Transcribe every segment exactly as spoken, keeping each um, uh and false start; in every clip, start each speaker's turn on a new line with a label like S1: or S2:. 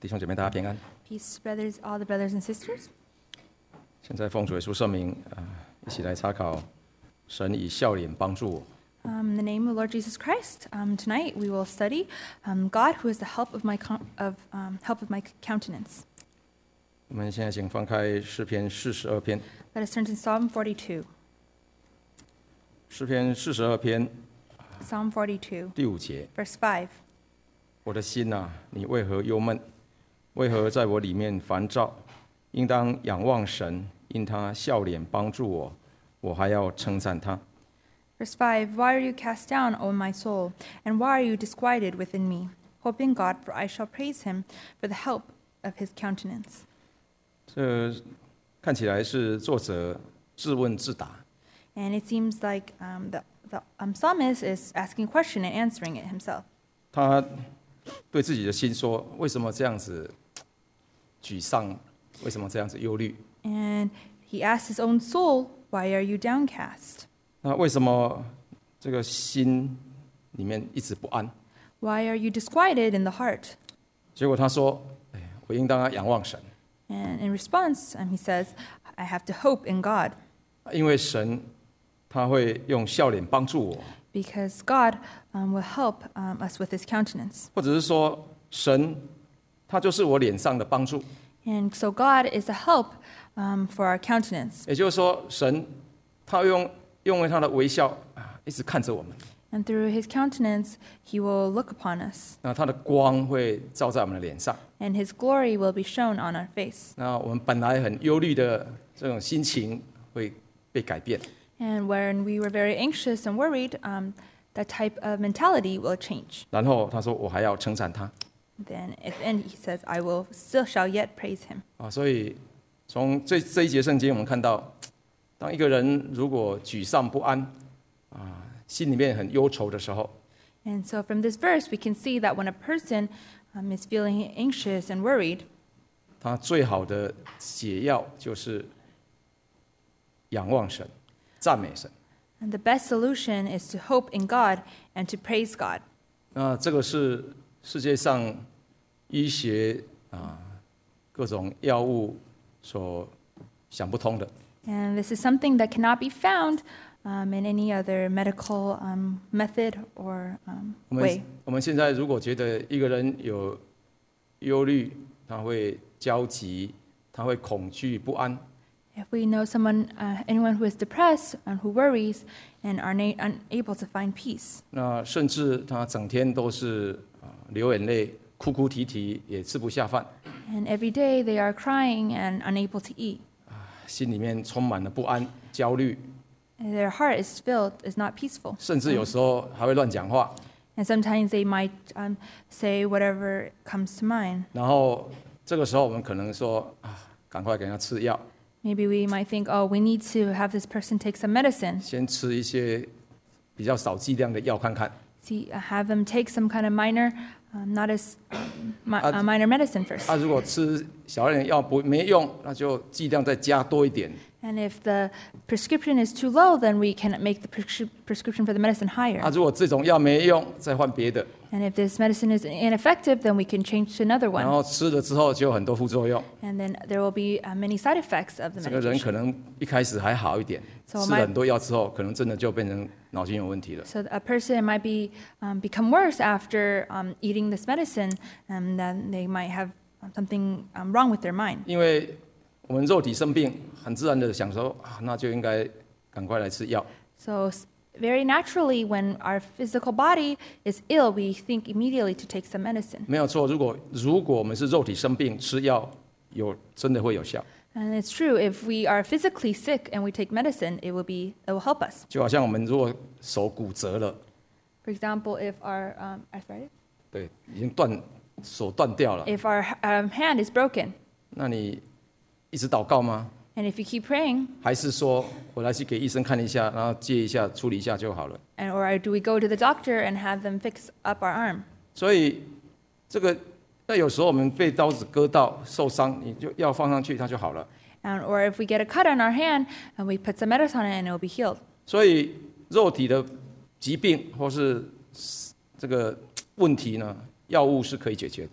S1: 弟兄姐妹，大家平安。
S2: Peace, brothers, all the brothers and sisters.
S1: 现在奉主耶稣圣名，啊、一起来查考神以笑脸帮助我。
S2: Um, in the name of Lord Jesus Christ, um, tonight we will study um, God, who is the help of my con- of um, help of my countenance.
S1: 我们现在请翻开诗篇四十二篇，
S2: Let us turn to Psalm forty-two.
S1: 诗篇四十二篇
S2: Psalm forty-two,
S1: 第五节：
S2: verse five.
S1: 我的心啊，你为何忧闷？为何在我里面烦躁？应当仰望神，因他笑脸帮助我，我还要称赞他。
S2: Verse five. Why are you cast down, O my soul, and why are you disquieted within me? Hope in God, for I shall praise Him for the help of His countenance.
S1: 这看起来是作者自问自答。
S2: And it seems like um, the the um, psalmist is asking a question and answering it himself.
S1: 他对自己的心说：“为什么这样子沮丧？为什么这样子忧虑？
S2: And he asks his own soul, "Why are you downcast?
S1: 那为什么这个心里面一直不安？”
S2: Why are you disquieted in the heart?
S1: 结果他说：“哎，我应当要仰望神，
S2: And in response, um, he says, "I have to hope in God,
S1: 因为神他会用笑脸帮助我，
S2: because God um, will help um, us with His countenance."
S1: 或者是说神他就是我脸上的帮助。
S2: And so God is a help um, for our countenance.
S1: 也就是说，神他会用用为他的微笑啊，一直看着我们。
S2: And through His countenance, He will look upon us,
S1: 那他的光会照在我们的脸上。
S2: and His glory will be shown on our face.
S1: 那我们本来很忧虑的这种心情会被改变。
S2: And when we were very anxious and worried, um, that type of mentality will change.
S1: 然后他说：“我还要称赞他。”
S2: Then at the end he says, "I will still shall yet praise Him."
S1: 啊，所以从这这一节圣经，我们看到，当一个人如果沮丧不安，啊，心里面很忧愁的时候，
S2: And so from this verse we can see that when a person um, is feeling anxious and worried,
S1: 他最好的解药就是仰望神、赞美神。
S2: and the best solution is to hope in God and to praise God.
S1: 那这个是世界上医学啊各种药物所想不通的。
S2: And this is something that cannot be found um, in any other medical um, method or um,
S1: 我
S2: way.
S1: 们我们现在如果觉得一个人有忧虑，他会焦急，他会恐惧不安，
S2: If we know someone, uh, anyone who is depressed and who worries and are na- unable to find peace,
S1: 那甚至他整天都是啊流眼泪、哭哭啼啼，也吃不下饭，
S2: and every day they are crying and unable to eat,
S1: 心里面充满了不安、焦虑，
S2: and their heart is filled, is not peaceful.
S1: 甚至有时候还会乱讲话。
S2: And sometimes they might um, say whatever comes to mind.
S1: 然后这个时候我们可能说啊，赶快给他吃药，
S2: Maybe we might think, oh, we need to have this person take some medicine.
S1: 先吃一些比较少剂量的药看看。
S2: See, uh, have them take some kind of minor, um, not as um, mi-
S1: Uh,
S2: uh, minor medicine first.
S1: 啊，如果吃小一点药不没用，那就剂量再加多一点。
S2: And if the prescription is too low, then we can make the prescri- prescription for the medicine
S1: 啊，
S2: higher.
S1: 如果这种药没用，再换别的。
S2: And if this medicine is ineffective, then we can change to another
S1: 然
S2: one.
S1: 后吃了之后就有很多副作用，
S2: And then there will be uh, many side effects of the
S1: 这个人
S2: medication.
S1: 可能一开始还好一点，
S2: So
S1: 吃
S2: my-
S1: 了很多药之后，可能真的就变成脑筋有问题了。
S2: So a person might be um, become worse after um, eating this medicine, and then they might have um, something um, wrong with their mind.
S1: 因为我们肉体生病，很自然的想说啊，那就应该赶快来吃药。
S2: So s- very naturally, when our physical body is ill, we think immediately to take some medicine.
S1: 没有错，如果如果我们是肉体生病，吃药有真的会有效。
S2: And it's true, if we are physically sick and we take medicine, it will be it will help us.
S1: 就好像我们如果手骨折了，
S2: For example, if our um, arthritis,
S1: 对，已经断手断掉了，
S2: if our um, hand is broken,
S1: 那你一直祷告吗？
S2: and if you keep praying,
S1: 还是说我来去给医生看一下，然后接一下处理一下就好了？
S2: and or do we go to the doctor and have them fix up our arm?
S1: 所以这个，那有时候我们被刀子割到受伤，你就药放上去，它就好了。
S2: And, or if we get a cut on our hand and we put some medicine on it and it will be healed.
S1: 所以肉体的疾病或是这个问题呢，药物是可以解决的。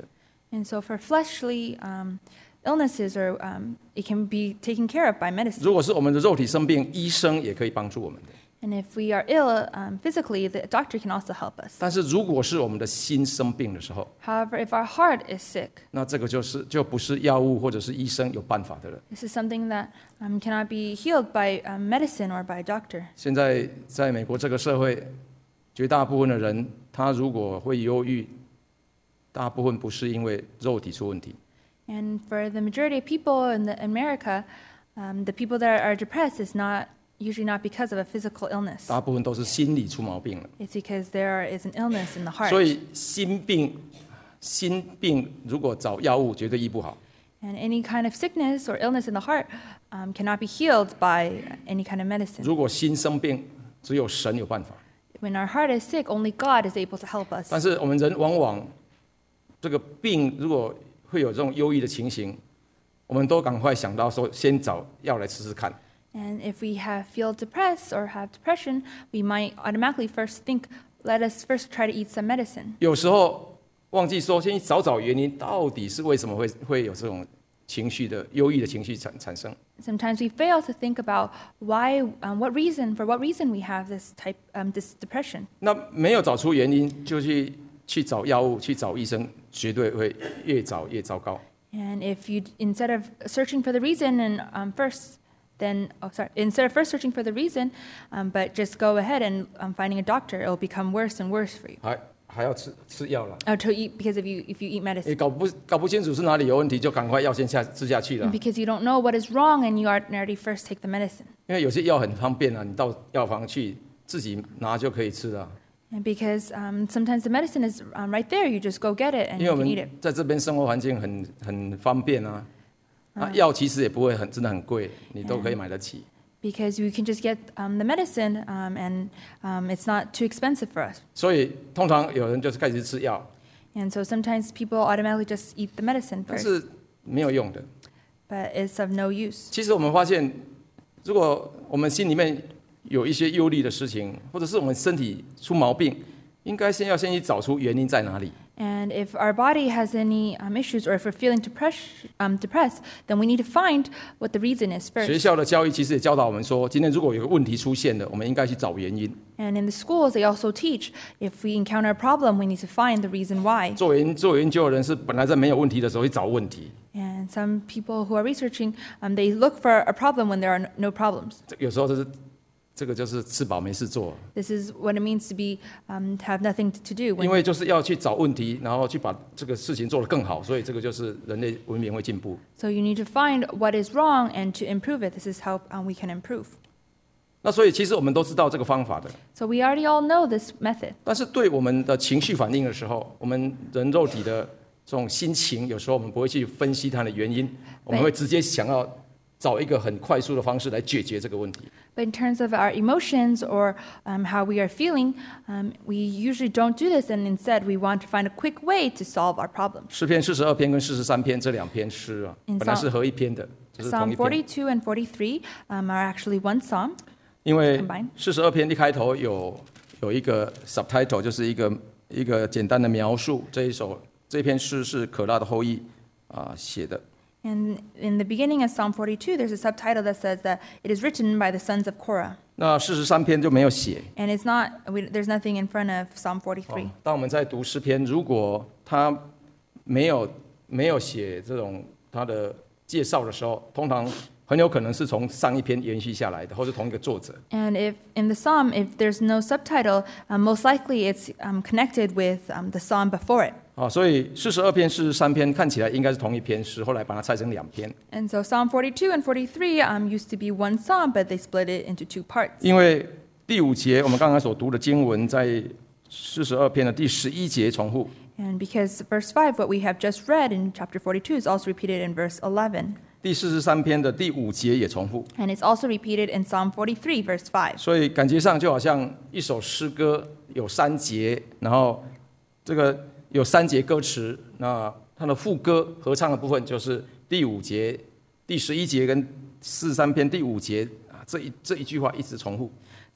S2: And so for fleshly um, illnesses, or um, it can be taken care of by medicine.
S1: 如果是我们的肉体生病，医生也可以帮助我们的。
S2: And if we are ill um, physically, the doctor can also help us.
S1: 但是如果是我们的心生病的时候，
S2: However, if our heart is sick,
S1: 那这个就是就不是药物或者是医生有办法的了。
S2: this is something that um, cannot be healed by um, medicine or by a doctor.
S1: 现在在美国这个社会，绝大部分的人，他如果会忧郁，大部分不是因为肉体出问题，
S2: And for the majority of people in the America, um, the people that are depressed is not usually not because of a physical illness.
S1: 大部分都是心理出毛病了。
S2: It's because there is an illness in the heart.
S1: 所以心病，心病如果找药物绝对医不好。
S2: And any kind of sickness or illness in the heart um, cannot be healed by any kind of medicine.
S1: 如果心生病，只有神有办法。
S2: When our heart is sick, only God is able to help us.
S1: 但是我们人往往这个病如果会有这种忧郁的情形，我们都赶快想到说，先找药来试试看。
S2: And if we have feel depressed or have depression, we might automatically first think, let us first try to eat some medicine.
S1: 有时候忘记说，先找找原因，到底是为什么会会有这种情绪的忧郁的情绪产产生。
S2: Sometimes we fail to think about why, um, what reason, for what reason we have this type, um, this depression.
S1: 那没有找出原因，就去去找药物，去找医生，绝对会越找越糟糕。
S2: And if you, instead of searching for the reason and um, first, then, oh, sorry, instead of first searching for the reason, um, but just go ahead and um, finding a doctor, it will become worse and worse for you.
S1: 还还要吃吃药了，
S2: Oh, to eat, because if you, if you eat
S1: 也
S2: medicine.
S1: 搞不搞不清楚是哪里有问题，就赶快药先下吃下去了
S2: And。because you don't know what is wrong and you already first take the medicine.
S1: 因为有些药很方便啊，你到药房去自己拿就可以吃了。
S2: And because um, sometimes the medicine is um, right there, you just go get it and
S1: 因为
S2: you
S1: 我
S2: can
S1: 们
S2: eat it.
S1: 在这边生活环境很很方便啊，啊药其实也不会很真的很贵，你都可以买得起。
S2: Because you can just get um, the medicine um, and um, it's not too expensive for us.
S1: 所以通常有人就是开始吃药，
S2: And so sometimes people automatically just eat the medicine
S1: 但
S2: first,
S1: 是没有用的。
S2: but it's of no use.
S1: 其实我们发现，如果我们心里面有一些忧虑的事情，或者是我们身体出毛病，应该先要先去找出原因在哪里。
S2: And if our body has any um, issues or if we're feeling depress- um, depressed, then we need to find what the reason is
S1: 学
S2: first.
S1: 校的教育其实也教导我们说，今天如果有个问题出现了，我们应该去找原因。
S2: And in the schools, they also teach if we encounter a problem, we need to find the reason why.
S1: 做研做研究的人是本来在没有问题的时候去找问题，
S2: And some people who are researching, um, they look for a problem when there are no- no problems.
S1: 这有时候就是这个就是吃饱没事做，
S2: This is what it means to be um, to have nothing to do.
S1: 因
S2: When,
S1: 为就是要去找问题，然后去把这个事情做得更好，所以这个就是人类文明会进步。
S2: so you need to find what is wrong and to improve it. This is how um, we can improve.
S1: 那所以其实我们都知道这个方法的，
S2: So we already all know this method.
S1: 但是对我们的情绪反应的时候，我们人肉体的这种心情，有时候我们不会去分析它的原因，我们会直接想要找一个很快速的方式来解决这个问题。
S2: But in terms of our emotions or um, how we are feeling, um, we usually don't do this, and instead we want to find a quick way to solve our problems.
S1: 诗篇四十二篇跟四十三篇这两篇诗啊，
S2: In
S1: 本来
S2: Psalm-
S1: 是合一篇的，这是同
S2: Psalm
S1: 一篇。
S2: forty-two and forty-three um, are actually one psalm.
S1: 因为
S2: combine
S1: 四十二篇一开头有有一个 subtitle， 就是一个一个简单的描述。这一首这篇诗是可拉的后裔啊写的。
S2: And in the beginning of Psalm forty-two, there's a subtitle that says that it is written by the sons of Korah.
S1: 那四十三篇就没有写。
S2: And it's not, we, there's nothing in front of Psalm forty-three.
S1: 哦当我们在读诗篇，如果他没有没有写这种他的介绍的时候，通常很有可能是从上一篇延续下来的，或是同一个作者。
S2: And if in the psalm, if there's no subtitle, um, most likely it's um, connected with um, the psalm before it.
S1: 啊，所以四十二篇、四十三篇看起来应该是同一篇诗，后来把它拆成两篇。
S2: And so Psalm forty-two and forty-three um, used to be one psalm, but they split it into two parts.
S1: 因为第五节我们刚刚所读的经文在四十二篇的第十一节重复，
S2: And because verse five, what we have just read in chapter forty-two, is also repeated in verse eleven.
S1: 第四十三篇的第五节也重复，
S2: And it's also repeated in Psalm forty-three, verse five.
S1: 所以感觉上就好像一首诗歌有三节，然后这个有三节歌词，那它的副歌合唱的部分就是第五节、第十一节跟四十三篇第五节啊，这一这一句话一直重复。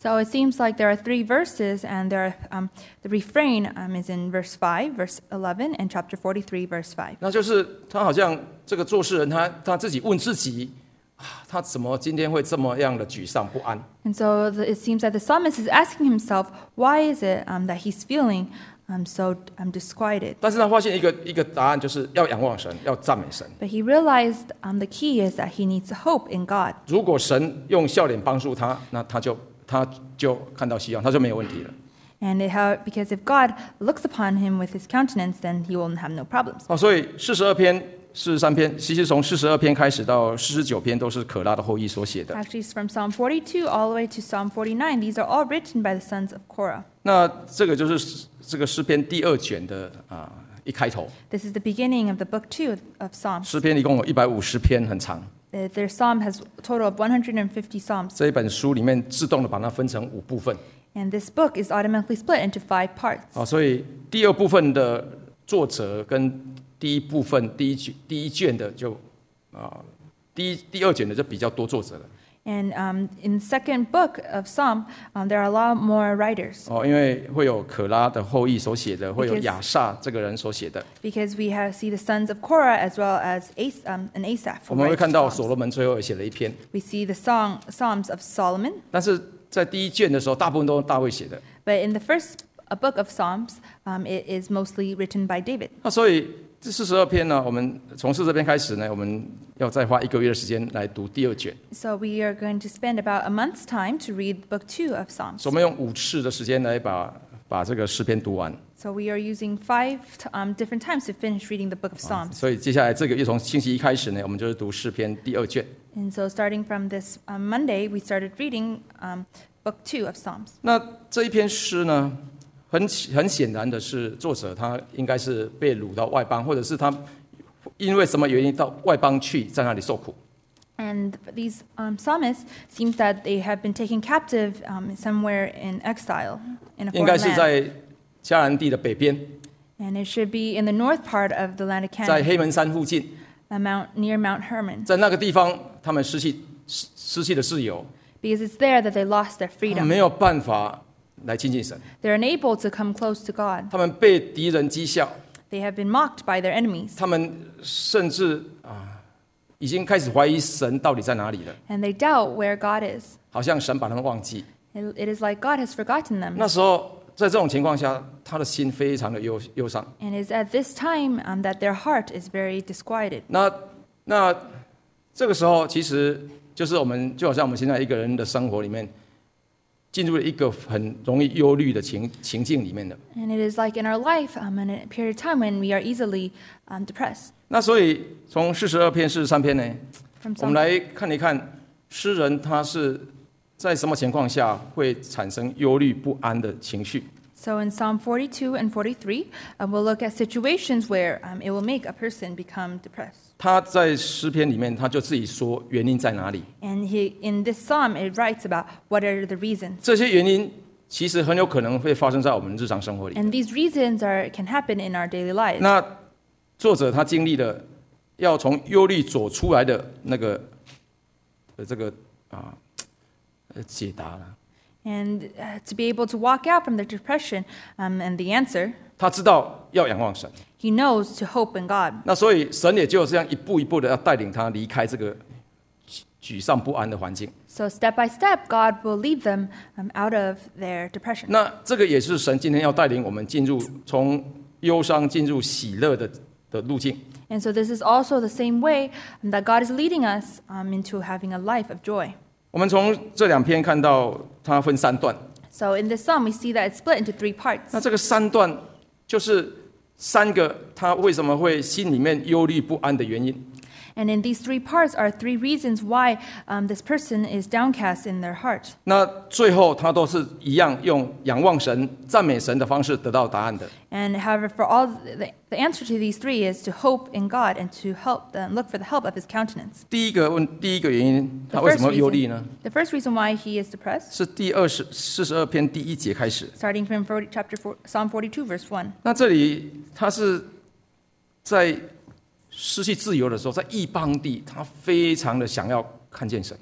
S2: So it seems like there are three verses, and there are, um, the refrain um, is in verse five, verse eleven, and chapter forty-three, verse five.
S1: 那就是他好像这个做事人他，他自己问自己，啊，他怎么今天会这么样的沮丧不安？
S2: And so the, it seems that the psalmist is asking himself, why is it um, that he's feeling um, so um, disquieted?
S1: 但是他发现一个一个答案，就是要仰望神，要赞美神。
S2: But he realized um, the key is that he needs hope in God.
S1: 如果神用笑脸帮助他，那他就他就看到希望，他就没有问题了。
S2: And it, how, because if God looks upon him with his countenance, then he will have no problems.
S1: 哦，所以四十二篇、四十三篇，其实从四十二篇开始到四十九篇，都是可拉的后裔所写的。
S2: Actually, it's from Psalm forty-two all the way to Psalm forty-nine. These are all written by the sons of Korah.
S1: 那这个就是这个诗篇第二卷的啊、一开头。
S2: This is the beginning of the book two of, of Psalms.
S1: 诗篇一共有一百五十篇，很长。
S2: Uh, Their psalm has a total of one hundred fifty psalms.
S1: 这一本书里面自动的把它分成五部分。
S2: And this book is automatically split into five parts.
S1: 啊，所以第二部分的作者跟第一部分第一卷第一卷的就啊，第一第二卷的就比较多作者了。
S2: And um, in the second book of Psalm, um, there are a lot more writers
S1: 哦，因为会有可拉的后裔所写的，会有
S2: Because-
S1: 亚萨这个人所写的。
S2: because we have see the sons of Korah as well as As, um, an Asaph.
S1: 我
S2: who
S1: 们会
S2: writes
S1: 看到
S2: psalms.
S1: 所罗门最后也写了一篇，
S2: We see the song Psalms of Solomon,
S1: 但是在第一卷的时候，大部分都是大卫写的。
S2: but in the first a book of Psalms, um, it is mostly written by David.
S1: 那所以这四十二篇呢，我们从四十篇开始呢，我们要再花一个月的时间来读第二卷。
S2: So we are going to spend about a month's time to read book two of Psalms.
S1: 所以我们用五次的时间来把把这个诗篇读完。
S2: So we are using five um, different times to finish reading the book of Psalms.
S1: 所以接下来这个月从星期一开始呢，我们就是读诗篇第二卷。
S2: And so starting from this um, Monday, we started reading um, book two of Psalms.
S1: 那这一篇诗呢，很很显然的是，作者他应该是被掳到外邦，或者是他因为什么原因到外邦去，在那里受苦。
S2: And these um, psalmists seems that they have been taken captive um, somewhere in exile in a
S1: 应该
S2: foreign
S1: 是
S2: land.
S1: 在迦南地的北边，
S2: And it should be in the north part of the land of
S1: 在
S2: Canaan,
S1: 黑门山附近，
S2: a mount, near Mount Hermon,
S1: 在那个地方，他们失去失失去了自由，
S2: because it's there that they lost their
S1: 他们
S2: freedom.
S1: 没有办法来亲近神，
S2: They're unable to come close to God.
S1: 他们被敌人讥笑，
S2: They have been mocked by their enemies,
S1: 他们甚至啊，已经开始怀疑神到底在哪里了，
S2: and they doubt where God is.
S1: 好像神把他们忘记。
S2: It, it is like God has forgotten them.
S1: 那时候，在这种情况下，他的心非常的忧忧伤。
S2: And it's at this time um, that their heart is very disquieted.
S1: 那那这个时候，其实就是我们就好像我们现在一个人的生活里面，进入了一个很容易忧虑的情情境里面的。
S2: And it is like in our life, um, in a period of time when we are easily um, depressed.
S1: 那所以从四十二篇、四十三篇呢，
S2: From
S1: 我们
S2: Psalm,
S1: 来看一看诗人他是在什么情况下会产生忧虑不安的情绪。
S2: so in Psalm forty-two and forty-three, uh, we'll look at situations where um, it will make a person become depressed.
S1: 他在诗篇里面，他就自己说原因在哪里。
S2: And he, in this psalm, it writes about what are the reasons.
S1: 这些原因其实很有可能会发生在我们日常生活里。
S2: And these reasons are can happen in our daily lives.
S1: 那作者他经历了要从忧虑走出来的那个呃这个啊呃解答了。
S2: And uh, to be able to walk out from the depression um, and the answer,
S1: 他知道要仰望神，
S2: he knows to hope in God.
S1: 那所以神也就这样一步一步的要带领他离开这个沮丧不安的环境。
S2: So step by step, God will lead them um, out of their depression.
S1: 那这个也是神今天要带领我们进入从忧伤进入喜乐的的路径。
S2: And so this is also the same way um, that God is leading us um, into having a life of joy.
S1: 我们从这两篇看到它分三段，
S2: So in this psalm, we see that it's split into three parts.
S1: 那这个三段就是三个他为什么会心里面忧虑不安的原因。
S2: And in these three parts are three reasons why um, this person is downcast in their heart.
S1: 那最后他都是一样用仰望神、赞美神的方式得到答案的。
S2: And however, for all the, the answer to these three is to hope in God and to help them, look for the help of His countenance.
S1: 第一个问，第一个原因，
S2: The
S1: 他为什
S2: first
S1: 么忧虑
S2: reason,
S1: 呢？
S2: the first reason why he is depressed,
S1: 是第二十四十二篇第一节开始。
S2: starting from forty, chapter four, Psalm forty-two, verse one.
S1: 那这里他是在失去自由的时候，在异邦地，他非常的想要看见神。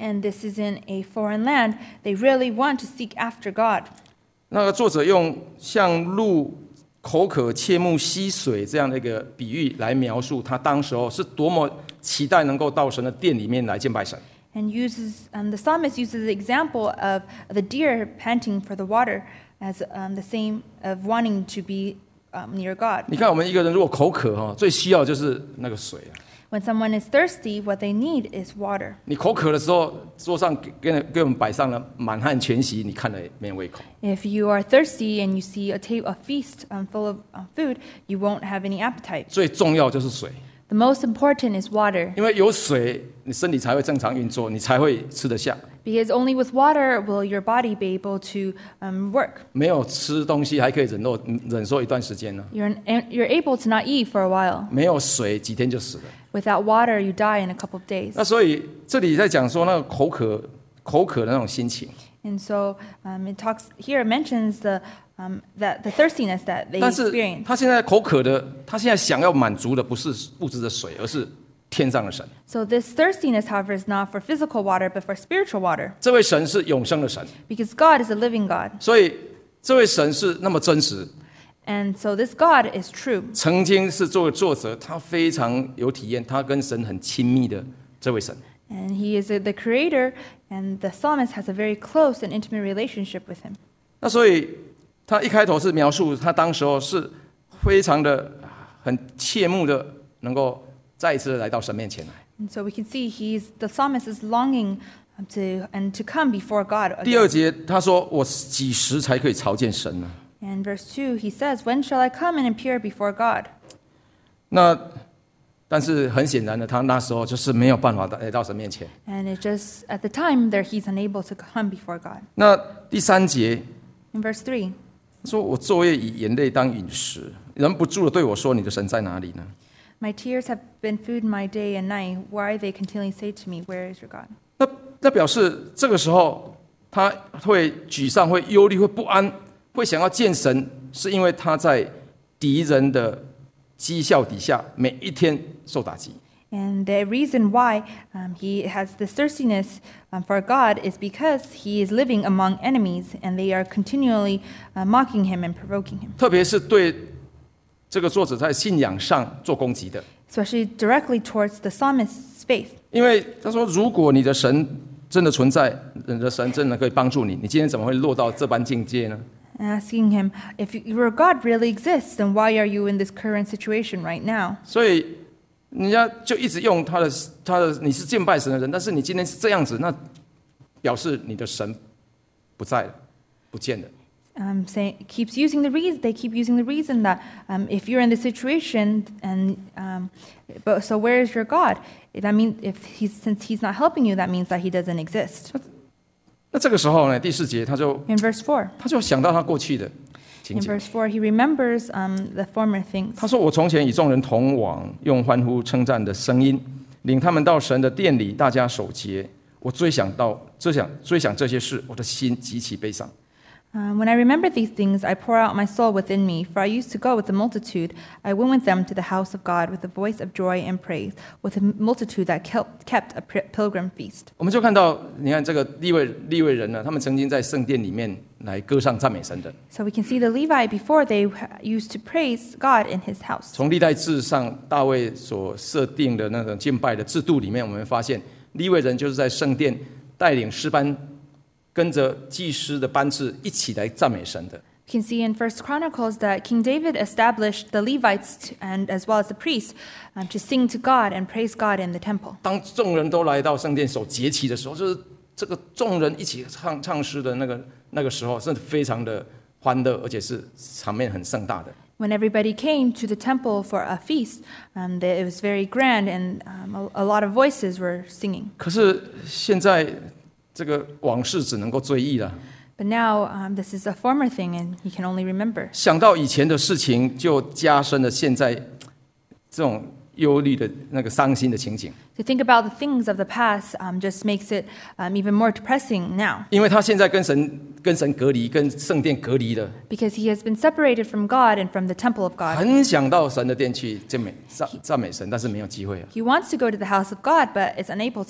S2: And this is in a foreign land. They really want to seek after God.
S1: 那个作者用像鹿口渴切慕溪水这样的一个比喻来描述他当时候是多么期待能够到神的殿里面来敬拜神。
S2: And uses um, the psalmist uses the example of the deer panting for the water as um, the same of wanting to be um, near God.
S1: 你看，我们一个人如果口渴哈，最需要就是那个水啊。
S2: When someone is thirsty, what they need is water.
S1: 你口渴的时候，桌上给给给我们摆上了满汉全席，你看了也没有胃口。
S2: If you are thirsty and you see a, ta- a feast um, full of um, food, you won't have any appetite.
S1: 最重要就是水，
S2: The most important is water,
S1: 因为有水，你身体才会正常运作，你才会吃得下。
S2: because only with water will your body be able to um, work.
S1: 没有吃东西还可以忍受忍受一段时间呢，
S2: You're, you're able to not eat for a while.
S1: 没有水几天就死了。
S2: Without water, you die in a couple of days.
S1: 那所以这里在讲说那个口渴口渴的那种心情，
S2: And so um, it talks here. It mentions the um, that the thirstiness that they
S1: 但是
S2: experience.
S1: 他现在口渴的，他现在想要满足的不是物质的水，而是天上的神。
S2: So this thirstiness, however, is not for physical water, but for spiritual water,
S1: 这位神是永生的神，
S2: because God is a living God,
S1: 所以这位神是那么真实。
S2: and so this God is true.
S1: 曾经是作为作者，他非常有体验，他跟神很亲密的这位神。
S2: And he is the creator, and the psalmist has a very close and intimate relationship with him.
S1: 那所以他一开头是描述他当时候是非常的很切慕的，能够再一次的来到神面前来。
S2: And so we can see he's the psalmist is longing to and to come before God
S1: 第二
S2: again.
S1: 节他说：“我几时才可以朝见神呢？”
S2: And verse two, he says, "When shall I come and appear before God?"
S1: 那但是很显然的，他那时候就是没有办法来到神面前。
S2: And it just at the time there he's unable to come before God.
S1: 那第三节
S2: In verse three,
S1: 说：“我昼夜以眼泪当饮食，忍不住的对我说：你的神在哪里呢？”
S2: "My tears have been food my day and night. Why they continually say to me, Where is your God?"
S1: 那那表示这个时候他会沮丧、会忧虑、会不安，会想要见神，是因为他在敌人的讥笑底下，每一天受打击。
S2: And the reason why um, he has this thirstiness um, for God is because he is living among enemies and they are continually uh, mocking him and provoking him,
S1: 特别是对这个作者在信仰上做攻击的，
S2: especially directly towards the psalmist's faith.
S1: 因为他说：“如果你的神真的存在，你的神真的可以帮助你，你今天怎么会落到这般境界呢？”
S2: And asking him, if your God really exists, then why are you in this current situation right now?
S1: 所以人家就一直用他的他的你是敬拜神的人，但是你今天是这样子，那表示你的神不在了，不见了。
S2: Um, saying keeps using the reason they keep using the reason that um, if you're in this situation and um, but so where is your God? That means if he's since he's not helping you, that means that he doesn't exist.
S1: 那这个时候呢，第四节他就
S2: In verse four,
S1: 他就想到他过去的情
S2: in
S1: 景。
S2: verse four, he remembers um, the former things.
S1: 他说：“我从前与众人同往，用欢呼称赞的声音，领他们到神的殿里，大家守节。我追想到，追想追想这些事，我的心极其悲伤。”
S2: Um, when I remember these things, I pour out my soul within me. For I used to go with the multitude. I went with them to the house of God with a voice of joy and praise, with a multitude that kept, kept a pilgrim feast.
S1: 我们就看到，你看这个利未利未人呢，他们曾经在圣殿里面来歌唱赞美神的。
S2: So we can see the Levite before they used to praise God in his house.
S1: 从历代志上大卫所设定的那种敬拜的制度里面，我们发现利未人就是在圣殿带领诗班，跟着祭司的班次一起来赞美神的。
S2: You can see in First Chronicles that King David established the Levites to, and as well as the priests um, to sing to God and praise God in the temple.
S1: 当众人都来到圣殿守节期的时候，就是这个众人一起唱唱诗的那个那个时候，是非常的欢乐，而且是场面很盛大的。
S2: When everybody came to the temple for a feast, um, it was very grand and um, a, a lot of voices were singing.
S1: 可是现在这个往事只能够追忆了。
S2: But now um, this is a former thing and he can only remember.
S1: 想到以前的事情，就加深了现在这种忧虑的那个伤心的情景。
S2: To think about the things of the past um, just makes it um, even more depressing now.
S1: 因为他现在跟神跟神隔离，跟圣殿隔离了，
S2: Because he has been separated from God and from the temple of God.
S1: 很想到神的殿去赞美赞赞美神，但是没有机会啊。
S2: He wants to go to the house of God, but is unable to.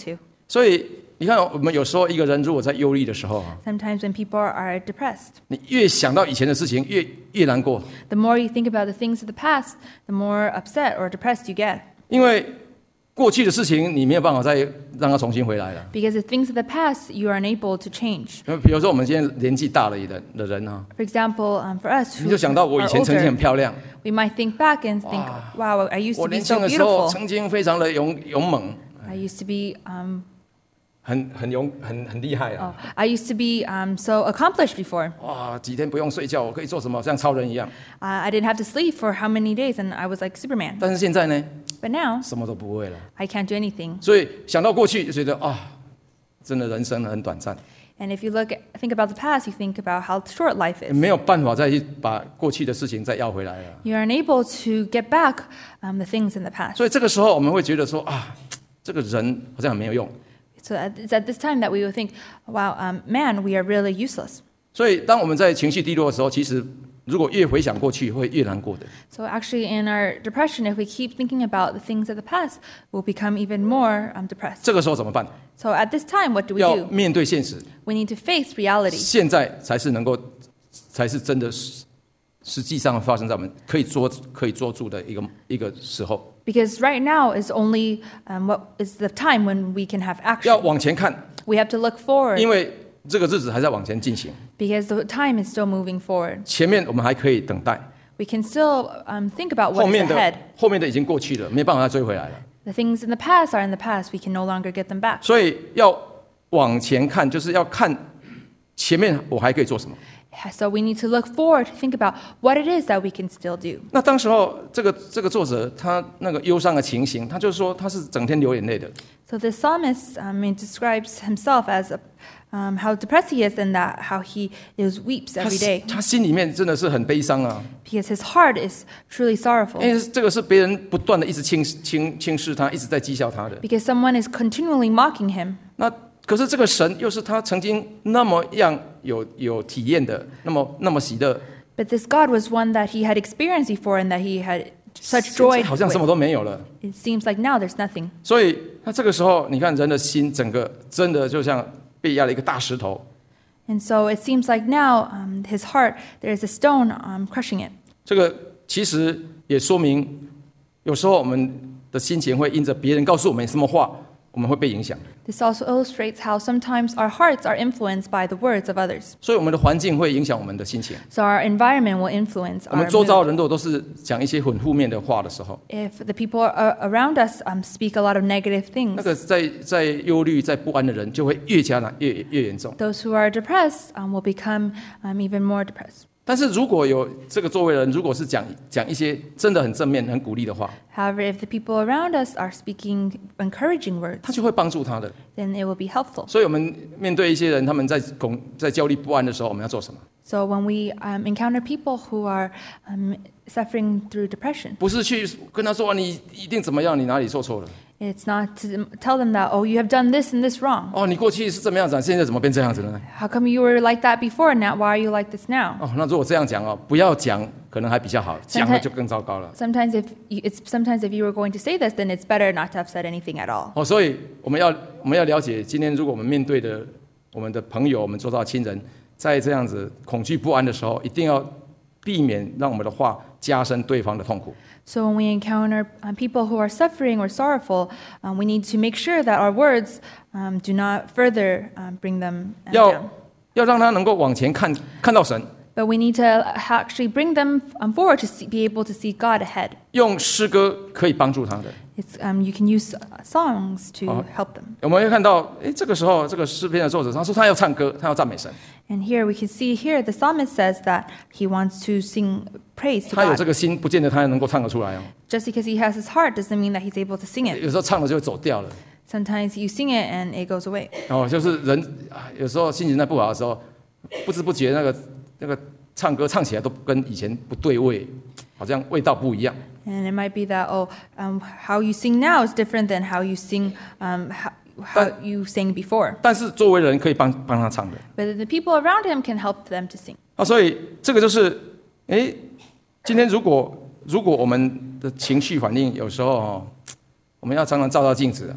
S1: 所以你看，我们有时候一个人如果在忧虑的时候啊，
S2: Sometimes when people are depressed,
S1: 你越想到以前的事情，越越难过，
S2: the more you think about the things of the past, the more upset or depressed you get.
S1: 因为过去的事情你没有办法再让它重新回来了。
S2: Because the things of the past, you are unable to change.
S1: 因为比如说我们今天年纪大了的的人啊，
S2: For example, um, for us
S1: 你
S2: who
S1: 就想到我以
S2: are
S1: 前曾经很
S2: older,
S1: 漂亮，
S2: we might think back and think, wow, I used
S1: 我
S2: to be
S1: 年
S2: so
S1: 轻的时候
S2: beautiful.
S1: 曾经非常的勇勇猛，
S2: I used to be, um,
S1: 很很勇很很厉害
S2: oh,
S1: 啊！
S2: I used to be um, so accomplished before.
S1: 哇，几天不用睡觉，我可以做什么，像超人一样。
S2: Uh, I didn't have to sleep for how many days, and I was like Superman.
S1: 但是现在呢，
S2: But now,
S1: 什么都不会了。
S2: I can't do anything.
S1: 所以想到过去就觉得啊，真的人生很短暂，
S2: And if you look, at, think about the past, you think about how short life is.
S1: 没有办法再去把过去的事情再要回来了。
S2: You are unable to get back um, the things in the past.
S1: 所以这个时候我们会觉得说啊，这个人好像很没有用。
S2: So at, it's at this time that we will think, wow, um, man, we are really useless.
S1: 所以当我们在情绪低落的时候，其实如果越回想过去，会越难过的。
S2: So actually, in our depression, if we keep thinking about the things of the past, we'll become even more um, depressed.
S1: 这个时候怎么办？
S2: So at this time, what do we
S1: 要
S2: do?
S1: 面对现实，
S2: We need to face reality.
S1: 现在才是能够，才是真的实实际上发生在我们可以捉可以捉住的一个一个时候。
S2: Because right now is only um, what is the time when we can have
S1: 要
S2: action.
S1: 往前看，
S2: We have to look forward
S1: 因为这个日子还在往前进行，
S2: because the time is still moving forward.
S1: 前面我们还可以等待，
S2: We can still um, think about
S1: 后
S2: what is
S1: 面的
S2: ahead.
S1: 后面的已经过去了，没办法再追回来了。
S2: The things in the past are in the past. We can no longer get them back.
S1: 所以要往前看，就是要看前面我还可以做什么。
S2: So we need to look forward to think about what it is that we can still do.
S1: 那当时候这个这个作者他那个忧伤的情形，他就说他是整天流眼泪的。
S2: So the psalmist um, he describes himself as a, um, how depressed he is and that how he is weeps
S1: 他
S2: every day
S1: 他心里面真的是很悲伤啊，
S2: because his heart is truly sorrowful
S1: 因为这个是别人不断的一直轻轻轻视他，一直在讥笑他的。
S2: because someone is continually mocking him.
S1: 那可是这个神又是他曾经那么样有有体验的，那么那么喜乐，
S2: But this God was one that he had experienced before and that he had such
S1: 现
S2: joy
S1: 在好像什么
S2: with.
S1: 都没有了。
S2: It seems like now there's nothing.
S1: 所以那这个时候，你看人的心整个真的就像被压了一个大石头。
S2: And so it seems like now um, his heart, there is a stone um, crushing it.
S1: 这个其实也说明，有时候我们的心情会因着别人告诉我们什么话，我们会被影响。
S2: This also illustrates how sometimes our hearts are influenced by the words of others.
S1: 所以我们的环境会影响我们的心情。
S2: So our environment will influence
S1: 我们
S2: our
S1: 周遭
S2: mood.
S1: 人都都是讲一些很负面的话的时候，
S2: If the people are around us um, speak a lot of negative
S1: 那
S2: things,
S1: 个在在忧虑、在不安的人就会越加难越越严重。
S2: those who are depressed um, will become um, even more depressed.
S1: 但是如果有这个座位的人，如果是讲讲一些真的很正面、很鼓励的话，
S2: However, if the people around us are speaking encouraging words,
S1: 他就会帮助他的。
S2: then it will be helpful.
S1: 所以，我们面对一些人，他们在恐、在焦虑不安的时候，我们要做什么？
S2: So when we um, encounter people who are um, suffering through depression,
S1: 不是去跟他说你一定怎么样，你哪里做错了？
S2: it's not to tell them that, oh, you have done this and this wrong.
S1: 哦，你过去是这么样子，现在怎么变这样子了呢？
S2: How come you were like that before and now why are you like this now?
S1: 哦，那如果这样讲哦，不要讲，可能还比较好，讲了就更糟糕了。
S2: Sometimes if you, it's sometimes if you were going to say this, then it's better not to have said anything at all.
S1: 哦，所以我们要我们要了解，今天如果我们面对的我们的朋友，我们周遭的亲人，在这样子恐惧不安的时候，一定要避免让我们的话加深对方的痛苦。
S2: So when we encounter um, people who are suffering or sorrowful, um, we need to make sure that our words um, do not further um, bring them um,
S1: 要
S2: down.
S1: 要让他能够往前看，看到神，
S2: But we need to actually bring them um, forward to see, be able to see God ahead.
S1: 用诗歌可以帮助他的。
S2: It's, um, you can use uh, songs to
S1: Uh-huh.
S2: help them.
S1: 我们会看到，诶，这个时候这个诗篇的作者他说他要唱歌，他要赞美神，
S2: And here we can see here the psalmist says that he wants to sing praise to
S1: 他有这
S2: God.
S1: 个心，不见得他能够唱得出来哦。
S2: Just because he has his heart doesn't mean that he's able to sing it.
S1: 有时候唱了就会走掉了。
S2: Sometimes you sing it and it goes away.
S1: 哦，就是人啊，有时候心情在不好的时候，不知不觉那个那个唱歌唱起来都跟以前不对味，好像味道不一样。
S2: And it might be that, oh, um, how you sing now is different than how you sing, um, how, how
S1: But-
S2: you sang before.
S1: 但是周围的人可以帮帮他唱的。
S2: But the people around him can help them to sing.
S1: 啊，所以这个就是，诶，今天如果如果我们的情绪反应有时候哦，我们要常常照照镜子啊。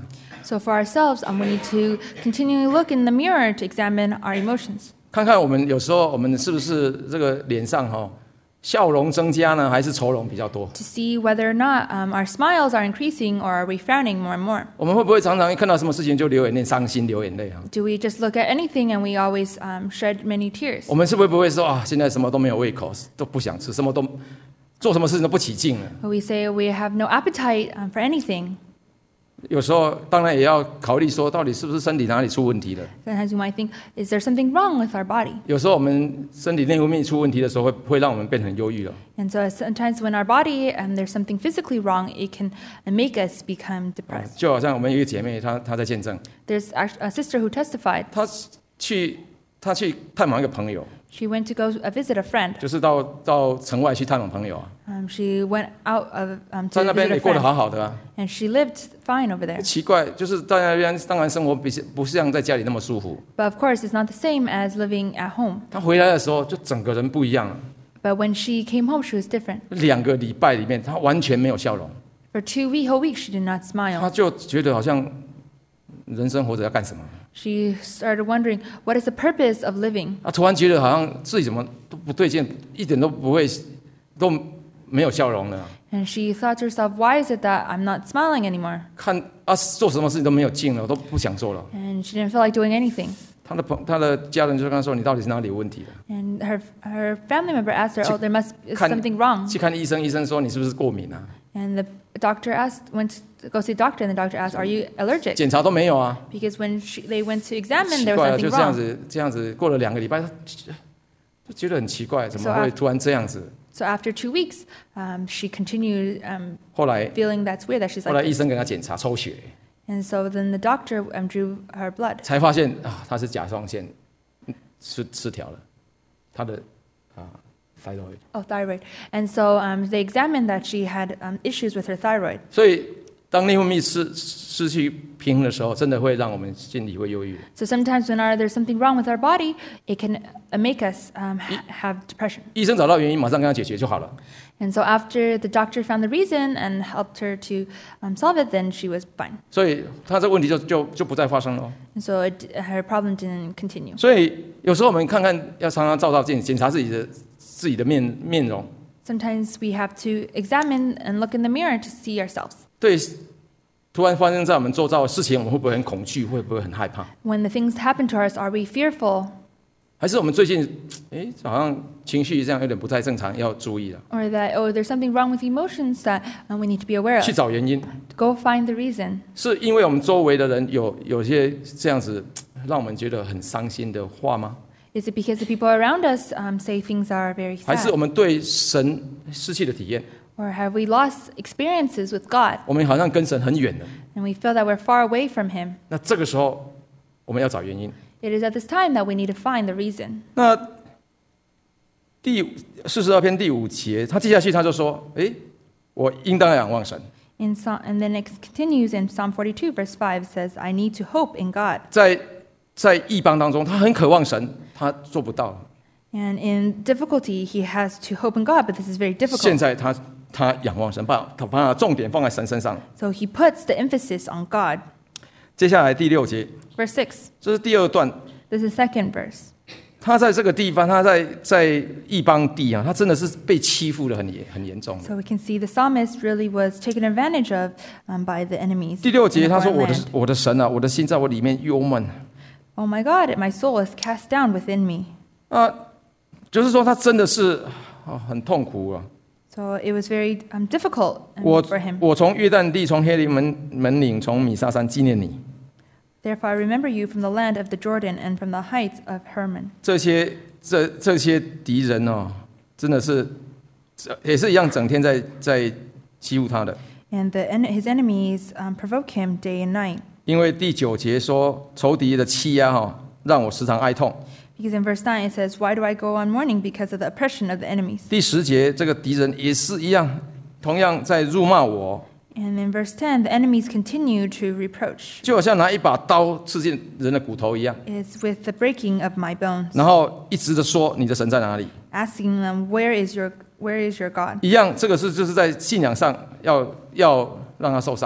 S2: So for ourselves, um, we need to continually look in the mirror to examine our emotions.
S1: 看看我们有时候我们是不是这个脸上哈、哦、笑容增加呢，还是愁容比较多？
S2: To see whether or not um, our smiles are increasing or are we frowning more and more.
S1: 我们会不会常常一看到什么事情就流眼泪、伤心、流眼泪啊？
S2: Do we just look at anything and we always um, shed many tears?
S1: 我们是不是不会说啊，现在什么都没有胃口，都不想吃，什么都做什么事情都不起劲了？
S2: Or we say we have no appetite um, for anything.
S1: 有时候当然也要考虑说，到底是不是身体哪里出问题了？
S2: Sometimes we might think, is there something wrong with our body?
S1: 有时候我们身体内分泌出问题的时候，会会让我们变得很忧郁了。
S2: And so sometimes when our body and there's something physically wrong, it can make us become
S1: 啊
S2: depressed.
S1: 就好像我们有一个姐妹，她她在见证，
S2: There's act- a sister who testified.
S1: 她去她去探访一个朋友，
S2: She went to go uh, visit a friend.
S1: 就是到到城外去探访朋友啊，
S2: Um, she went out of, um,
S1: 在
S2: to
S1: 那边
S2: visit a
S1: 也过得
S2: friend.
S1: 好好的啊。
S2: And she lived fine over there.
S1: 奇怪，就是在那边当然生活比不像在家里那么舒服。
S2: But of course, it's not the same as living at home.
S1: 她回来的时候，就整个人不一样了。
S2: But when she came home, she was different.
S1: 两个礼拜里面，她完全没有笑容，
S2: For two we- whole weeks, she did not
S1: 她
S2: smile.
S1: 就觉得好像人生活着要干什么？
S2: She started wondering, what is the purpose of living?
S1: 她突然觉得好像自己怎么都不对劲，一点都不会，都没有笑容了。
S2: And she thought to herself, why is it that I'm not smiling anymore?
S1: 看啊，做什么事情都没有劲了，我都不想做了。
S2: And she didn't feel like doing anything.
S1: 她的朋，她的家人就跟她说：“你到底是哪里有问题了
S2: And her, her family member asked her, oh, there must be
S1: 看
S2: something wrong.
S1: 去看医生，医生说你是不是过敏啊？
S2: And the doctor asked, went to go see the doctor, and the doctor asked, are you allergic?
S1: 检查都没有啊。
S2: Because when she, they went to examine,
S1: 奇
S2: there
S1: 怪
S2: was
S1: 了，就
S2: something
S1: 这样
S2: wrong.
S1: 子，这样子过了两个礼拜，就觉得很奇怪，怎么
S2: So
S1: 会
S2: after-
S1: 突然这样子？
S2: So after two weeks, um, she continued um,
S1: 后来，
S2: feeling that's weird, that she's
S1: 后来
S2: like
S1: 医
S2: this.
S1: 生给她检查抽血，
S2: And so then the doctor um, drew her blood.
S1: 才发现啊，她是甲状腺失失调了，她的啊 thyroid。
S2: Oh, thyroid. And so um, they examined that she had um, issues with her thyroid.
S1: 所以当内分泌失失去平衡的时候，真的会让我们心里会忧郁。
S2: So sometimes when our, there's something wrong with our body, it can uh, make us um, ha- have depression.
S1: 医生找到原因，马上跟她解决就好了。
S2: And so after the doctor found the reason and helped her to um, solve it, then she was fine.
S1: 所以她这个问题就就就不再发生了。
S2: And so it, her problem didn't continue.
S1: 所以有时候我们看看，要常常照照镜，检查自己的自己的面面容。
S2: Sometimes we have to examine and look in the mirror to see ourselves.
S1: 对，突然发生在我们周遭的事情，我们会不会很恐惧？会不会很害怕？
S2: When the things happen to us, are we fearful?
S1: 还是我们最近，哎，好像情绪这样有点不太正常，要注意了，
S2: Or that, oh, there's something wrong with emotions that um, we need to be aware
S1: 去
S2: of?
S1: 找原因。
S2: Go find the reason.
S1: 是因为我们周围的人有有些这样子让我们觉得很伤心的话吗？
S2: Is it because the people around us um, say things are very
S1: 还是我
S2: sad?
S1: 们对神失去了体验？
S2: Or have we lost experiences with God
S1: 我们好像跟神很远了。
S2: and we feel that we're far away from Him?
S1: 那这个时候，我们要找原因。
S2: It is at this time that we need to find the reason.
S1: 那第四十二篇第五节，他接下去他就说：“诶，我应当仰望神。
S2: In Psalm, and then it continues in Psalm forty-two, verse five says, I need to hope in God.
S1: 在在异邦当中，他很渴望神，他做不到。
S2: And in difficulty, he has to hope in God, but this is very
S1: 现
S2: difficult.
S1: 在他他仰望神，把他把重点放在神身上。
S2: So he puts the emphasis on God.
S1: 接下来第六节，
S2: Verse six,
S1: 这是第二段。
S2: this is the second verse.
S1: 他在这个地方，他在在异邦地啊，他真的是被欺负的很严很严重的。
S2: So we can see the psalmist really was taken advantage of um, by the enemies.
S1: 第六
S2: in
S1: 节
S2: the
S1: 他说：“
S2: foreign
S1: 我的
S2: land.
S1: 我的神啊，我的心在我里面忧闷
S2: Oh my God, my soul is cast down within me.
S1: 啊。”就是说，他真的是啊很痛苦啊。
S2: So it was very um, difficult um,
S1: 我
S2: for him.
S1: 我从约旦地，从黑利门门岭，从米沙山纪念你。
S2: Therefore, I remember you from the land of the Jordan and from the heights of Hermon.
S1: 这些这这些敌人哦，真的是也是一样，整天在在欺负他的。
S2: And the, en- his enemies um, provoke him day and night.
S1: 因为第九节说，仇敌的欺压哈、哦，让我时常哀痛。
S2: Because in verse nine it says, Why do I go on mourning? Because of the oppression of the enemies.
S1: 第十节，这个敌人也是一样，同样在辱骂我，
S2: And in verse ten, the enemies continue to reproach.
S1: 就好像拿一把刀刺进人的骨头一样，
S2: It's with the breaking of my bones.
S1: 然后一直的说你的神在哪里？
S2: Asking them, Where is your where is your God?
S1: 一样，这个是就是在信仰上要要让他受伤。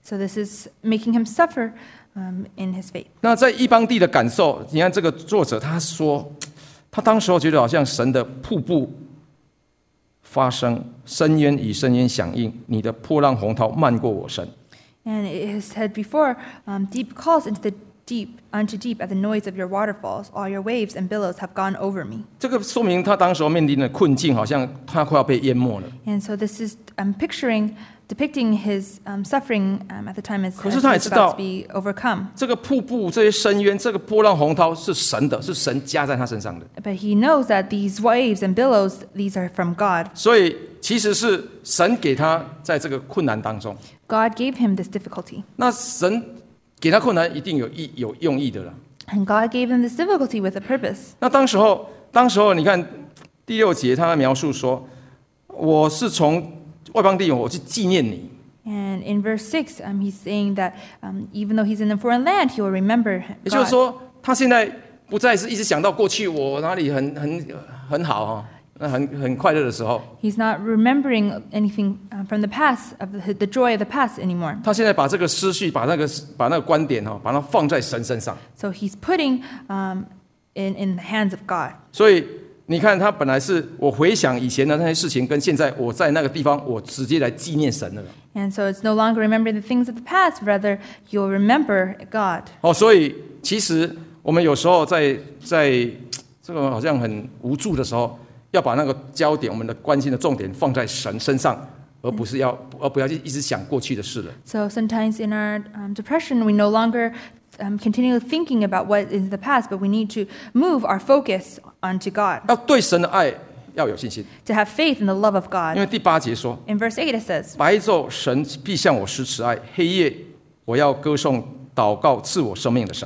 S2: So this is making him suffer um, in his faith.
S1: 那在异邦地的感受，你看这个作者他说，他当时候觉得好像神的瀑布发生，深渊与深渊响应，你的波浪洪涛漫过我身。
S2: And it has said before, um, deep calls into the deep, unto deep at the noise of your waterfalls. All your waves and billows have gone over me.
S1: 这个说明他当时候面临的困境，好像他快要被淹没了。
S2: And so this is um, picturing, depicting his um, suffering um, at the time as,
S1: 可
S2: as
S1: 是
S2: he
S1: 他也
S2: was
S1: 知道，
S2: about to be overcome.
S1: 这个瀑布、这些深渊、这个波浪洪涛是神的，是神加在他身上的。
S2: But he knows that these waves and billows, these are from God.
S1: 所以其实是神给他在这个困难当中。
S2: God gave him this difficulty.
S1: 那神给他困难一定有意有用意的了。
S2: And God gave him this difficulty with a purpose.
S1: 那当时候，当时候你看第六节，他描述说：“我是从外邦地我去纪念你。”
S2: And in verse six, um, he's saying that um, even though he's in a foreign land, he will remember
S1: 也就是
S2: God.
S1: 说，他现在不再是一直想到过去我哪里很很很好啊，那很很快乐的时候。
S2: He's not remembering anything uh, from the past, of the, the joy of the past anymore.
S1: 他现在把这个思绪，把那个把那个观点哈，把它放在神身上。
S2: So he's putting um, in, in the hands of God.
S1: 所以你看，他本来是我回想以前的那些事情，跟现在我在那个地方，我直接来纪念神了。
S2: And so it's no longer remembering the things of the past, rather you'll remember God.
S1: 哦，所以其实我们有时候在在这个好像很无助的时候，要把那个焦点，我们的关心的重点放在神身上，而不是要而不要一直想过去的事了。
S2: So sometimes in our um, depression, we no longer um, continue thinking about what is the past, but we need to move our focus onto God,
S1: 要对神的爱要有信心，
S2: to have faith in the love of
S1: 因
S2: God.
S1: 为第八节说。
S2: In verse eight, it says,
S1: 白昼神必向我施慈爱，黑夜我要歌颂祷告赐我生命的神。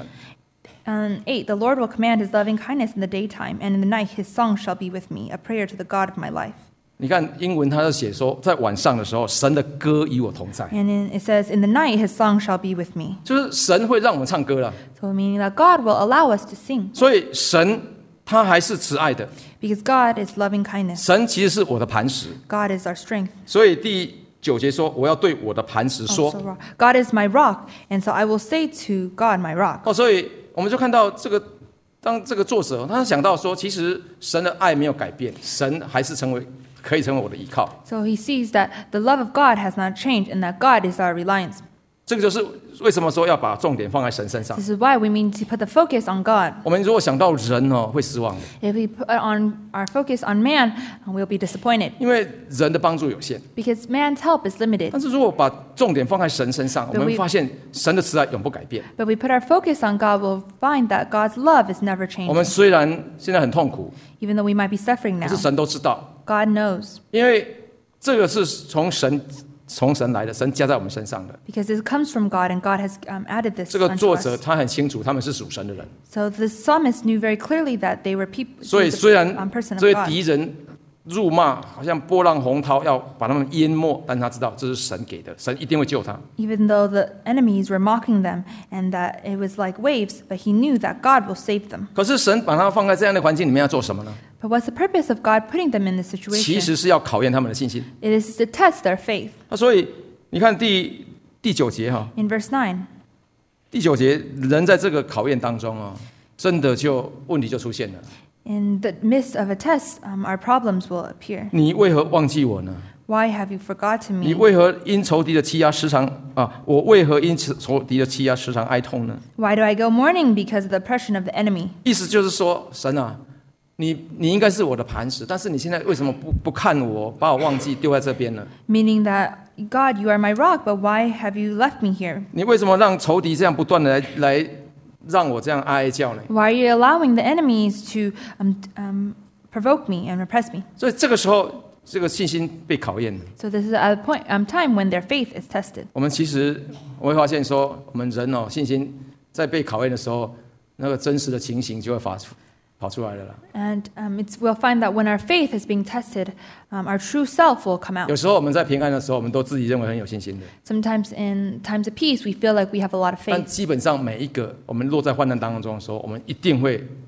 S2: um, eight, the Lord will command his loving kindness in the daytime, and in the night his song shall be with me, a prayer to the God of my life.
S1: 你看英文，他就写说，在晚上的时候，神的歌与我同在，
S2: And in, it says, in the night his song shall be with me.
S1: 就是神会让我们唱歌了。
S2: So meaning that God will allow us to sing,
S1: 所以神他还是慈爱的，
S2: because God is loving kindness.
S1: 神其实是我的磐石。
S2: God is our strength.
S1: 所以第九节说，我要对我的磐石
S2: Also
S1: 说。
S2: rock. God is my rock, and so I will say to God, my rock.
S1: 哦，所以我们就看到这个，当这个作者他想到说，其实神的爱没有改变，神还是成为可以成为我的依靠。
S2: So he sees that the love of God has not changed, and that God is our reliance.
S1: 这个就是为什么说要把重点放在神身上。
S2: This is why we mean to put the focus on God.
S1: 我们如果想到人哦，会失望的，
S2: If we put on our focus on man, we'll be disappointed,
S1: 因为人的帮助有限。
S2: because man's help is limited.
S1: 但是如果把重点放在神身上，我
S2: But
S1: 们
S2: we-
S1: 发现神的慈爱永不改变。
S2: But we put our focus on God, we'll find that God's love is never
S1: 我们
S2: changing.
S1: 虽然现在很痛苦，
S2: Even though we might be suffering
S1: 可
S2: now,
S1: 是神都知道，
S2: God knows,
S1: 因为这个是从神从神来的，神加在我们身上的。
S2: because this comes from God, and God has um, added this
S1: 这个
S2: unto
S1: 作者
S2: us.
S1: 他很清楚，他们是属神的人，
S2: So the psalmist knew very clearly that they were people,
S1: 所以
S2: the
S1: 虽然
S2: um, person
S1: 这
S2: of
S1: 些
S2: God.
S1: 敌人辱骂，好像波浪洪涛要把他们淹没，但他知道这是神给的，神一定会救他。
S2: Even though the enemies were mocking them, and that it was like waves, but he knew that God will save them.
S1: 可是神把他放在这样的环境里面要做什么呢？
S2: But what's the purpose of God putting them in this
S1: 其
S2: situation?
S1: 实是要考验他们的信心。
S2: It is to test their faith.
S1: 那所以你看第第九节哈，
S2: In verse nine,
S1: 第九节人在这个考验当中哦，真的就问题就出现了。
S2: in the midst of a test, um, our problems will appear.
S1: 你为何忘记我呢？
S2: Why have you forgotten
S1: 你
S2: me?
S1: 为何因仇敌的欺压时常啊？我为何因仇敌的欺压时常哀痛呢？
S2: Why do I go mourning because of the oppression of the enemy?
S1: 意思就是说，神啊，你你应该是我的磐石，但是你现在为什么不不看我，把我忘记丢在这边呢？
S2: Meaning that, God, you are my rock, but why have you left me here?
S1: 你为什么让仇敌这样不断的来来让我这样哀哀叫呢？
S2: Why are you allowing the enemies to um, um, provoke me and repress me?
S1: 所以这个时候，这个信心被考验了。
S2: So this is at a point, um, time when their faith is tested.
S1: 我们其实我会发现说，我们人哦，信心在被考验的时候，那个真实的情形就会发出跑出来了啦。
S2: And um, it's, we'll find that when our faith is being tested, um, our true self will come
S1: 有
S2: out.
S1: 时候我们在平安的时候，我们都自己认为很有信心的，
S2: Sometimes in times of peace, we feel like we have a lot of
S1: 但
S2: faith.
S1: 基本上每一个我们落在患难当中的时候，我们一定会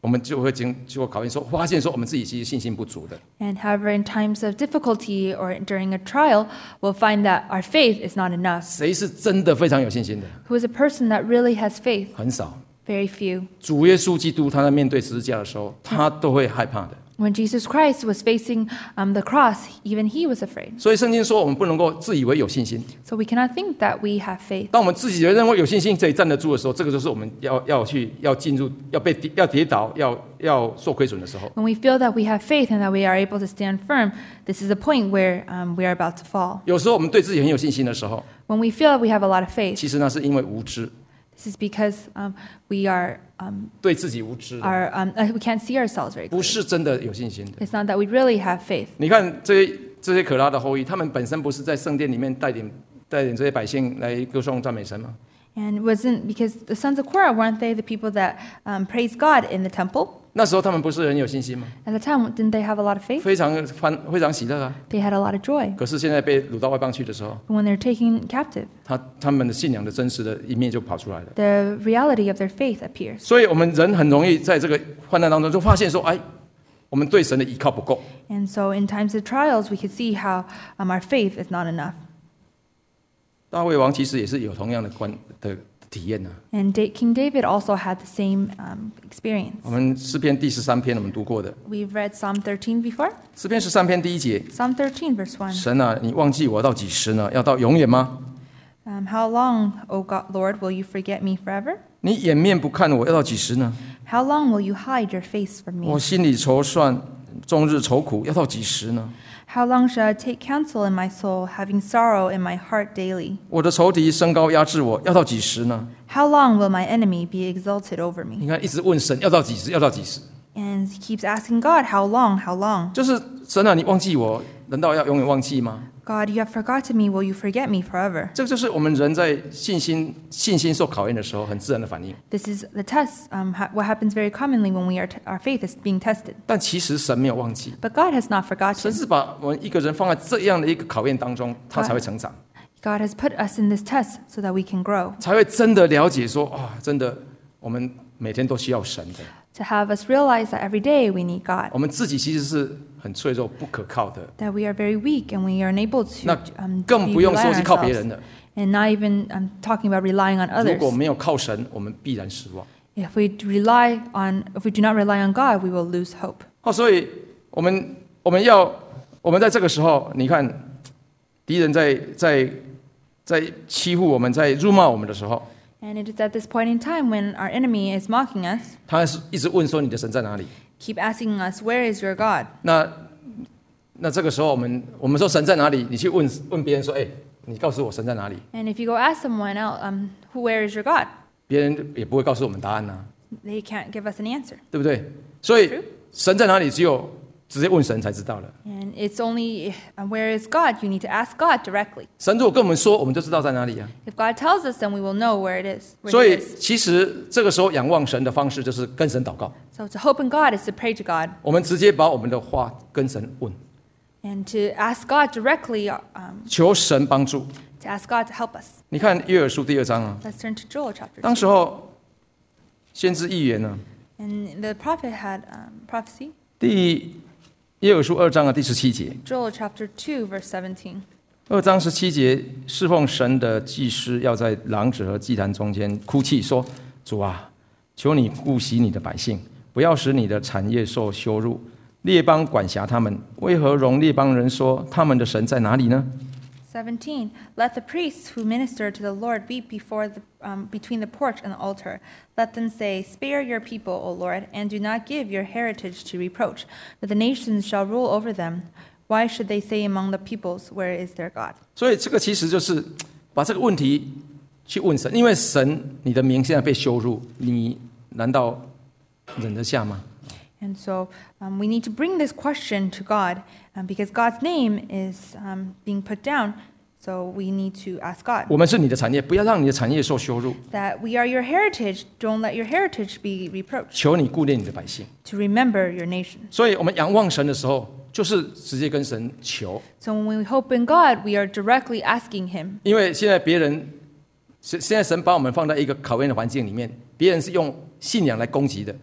S1: 我们就会经经过考验说，发现说我们自己其实信心不足的。
S2: And however, in times of difficulty or during a trial, we'll find that our faith is not enough.
S1: 谁是真的非常有信心的？
S2: Who is a person that really has faith?
S1: 很少。
S2: Very few.
S1: 主耶稣基督他在面对十字架的时候，他都会害怕的。
S2: When Jesus Christ was facing um, the cross, even he was afraid.
S1: 所以圣经说，我们不能够自以为有信心。
S2: So we cannot think that we have faith.
S1: 当我们自己认为有信心可以站得住的时候，这个就是我们要要去要进入要被要跌倒要要受亏损的时候。
S2: When we feel that we have faith and that we are able to stand firm, this is the point where um, we are about to fall.
S1: 有时候我们对自己很有信心的时候，
S2: When we feel that we have a lot of faith,
S1: 其实那是因为无知，
S2: this is because um, we are, um,
S1: 对自己无知的，
S2: are um, uh, we can't see ourselves very
S1: 不
S2: clearly.
S1: 是真的有信心的。
S2: It's not that we really have faith.
S1: 你看这些这些可拉的后裔，他们本身不是在圣殿里面带领带领这些百姓来歌颂赞美神吗？
S2: And it wasn't because the sons of Korah, weren't they the people that um, praised God in the temple?
S1: 那时候他们不是很有信心吗？
S2: At the time, didn't they have a lot of faith?
S1: 非常欢非常喜乐啊。
S2: They had a lot of joy.
S1: 可是现在被掳到外邦去的时候，
S2: But when they're taken captive,
S1: 他他们的信仰的真实的一面就跑出来了。
S2: the reality of their faith appears.
S1: 所以我们人很容易在这个患难当中就发现说，哎，我们对神的依靠不够。
S2: And so in times of trials, we could see how um, our faith is not enough.
S1: 大卫王其实也是有同样的观的体验呢、啊。
S2: And Da- King David also had the same um, experience.
S1: 我们诗篇第十三篇我们读过的，
S2: We've read Psalm thirteen before.
S1: 诗篇十三篇第一节，
S2: Psalm thirteen, verse one.
S1: 神啊，你忘记我到几时呢？要到永远吗？
S2: Um, how long, O God, Lord, will you forget me forever?
S1: 你掩面不看我，要到几时呢？
S2: How long will you hide your face from
S1: 我
S2: me?
S1: 心里筹算，终日愁苦，要到几时呢？
S2: How long shall I take counsel in my soul, having sorrow in my heart daily?
S1: 我的仇敌升高压制我，要到几时呢？
S2: How long will my enemy be exalted over me?
S1: 你看，一直问神要到几时，要到几时？
S2: And he keeps asking God, how long, how long?
S1: 就是神啊，你忘记我，难道要永远忘记吗？
S2: God, you have forgotten me, will you forget me forever?
S1: 这就是我们人在信心信心受考验的时候很自然的反应。
S2: This is the test, um, ha- what happens very commonly when we are t- our faith is being tested.
S1: 但其实神没有忘记，
S2: But God has not
S1: 神
S2: forgotten.
S1: 是把我们一个人放在这样的一个考验当中，他才会成长，
S2: God has put us in this test so that we can grow,
S1: 才会真的了解说啊，真的我们每天都需要神的，
S2: to have us realize that every day we need God,
S1: 我们自己其实是很脆弱、不可靠的，
S2: that we are very weak and we are unable to
S1: 那
S2: um,
S1: 更
S2: be
S1: 不用
S2: rely
S1: 说
S2: on
S1: 是靠别
S2: ourselves.
S1: 人的。
S2: And not even um, talking about relying on
S1: 如
S2: others.
S1: 果没有靠神，我们必然失望。
S2: If we rely on, if we do not rely on God, we will lose hope.
S1: 哦，所以我们我们要我们在这个时候，你看敌人在在在欺负我们，在辱骂我们的时候，
S2: And it is at this point in time when our enemy is mocking us,
S1: 他是一直问说你的神在哪里？
S2: keep asking us, where is your God?
S1: 那那这个时候我们我们说神在哪里？你去问问别人说，哎，你告诉我神在哪里？
S2: And if you go ask someone else, um, who, where is your God?
S1: 别人也不会告诉我们答案呐、啊，
S2: They can't give us an answer.
S1: 对不对？所以
S2: True.
S1: 神在哪里，只有直接问神才知道了。
S2: And it's only, uh, where is God? You need to ask God directly.
S1: 神如果跟我们说，我们就知道在哪里啊。
S2: If God tells us, then we will know where it is. Where
S1: 所
S2: he
S1: 以
S2: is.
S1: 其实这个时候仰望神的方式就是跟神祷告，
S2: So to hope in God is to pray to God
S1: 我们直接把我们的话跟神问，
S2: and to ask God directly, um,
S1: 求神帮助。
S2: to ask God to help us.
S1: 你看约珥书第二章啊，
S2: Let's turn to Joel chapter
S1: 当
S2: two.
S1: 时候先知预言呢、
S2: And the prophet had um, prophecy.
S1: 第约珥书二章的第十七节，
S2: Joel chapter two, verse seventeen.
S1: 二章十七节，侍奉神的祭司要在廊子和祭坛中间哭泣，说：“主啊，求你顾惜你的百姓，不要使你的产业受羞辱。列邦管辖他们，为何容列邦人说他们的神在哪里呢？”
S2: seventeen. Let the priests who minister to the Lord weep before the, um, between the porch and the altar. Let them say, Spare your people, O Lord, and do not give your heritage to reproach, that the nations shall rule over them. Why should they say among the peoples, Where is their God?
S1: 所以这个其实就是把这个问题去问神，因为神你的名现在被羞辱，你难道忍得下吗？
S2: And so um, we need to bring this question to God um, because God's name is um, being put down. So we need to ask God
S1: 我们是你的产业，不要让你的产业受羞辱，
S2: that we are your heritage. Don't let your heritage be reproached.
S1: 求你顾念你的百姓。
S2: To remember your nation.
S1: 所以我们仰望神的时候，就是直接跟神求，
S2: So when we hope in God, we are directly asking Him.
S1: 因为现在别人，现现在神把我们放在一个考验的环境里面，别人是用信仰来攻击的，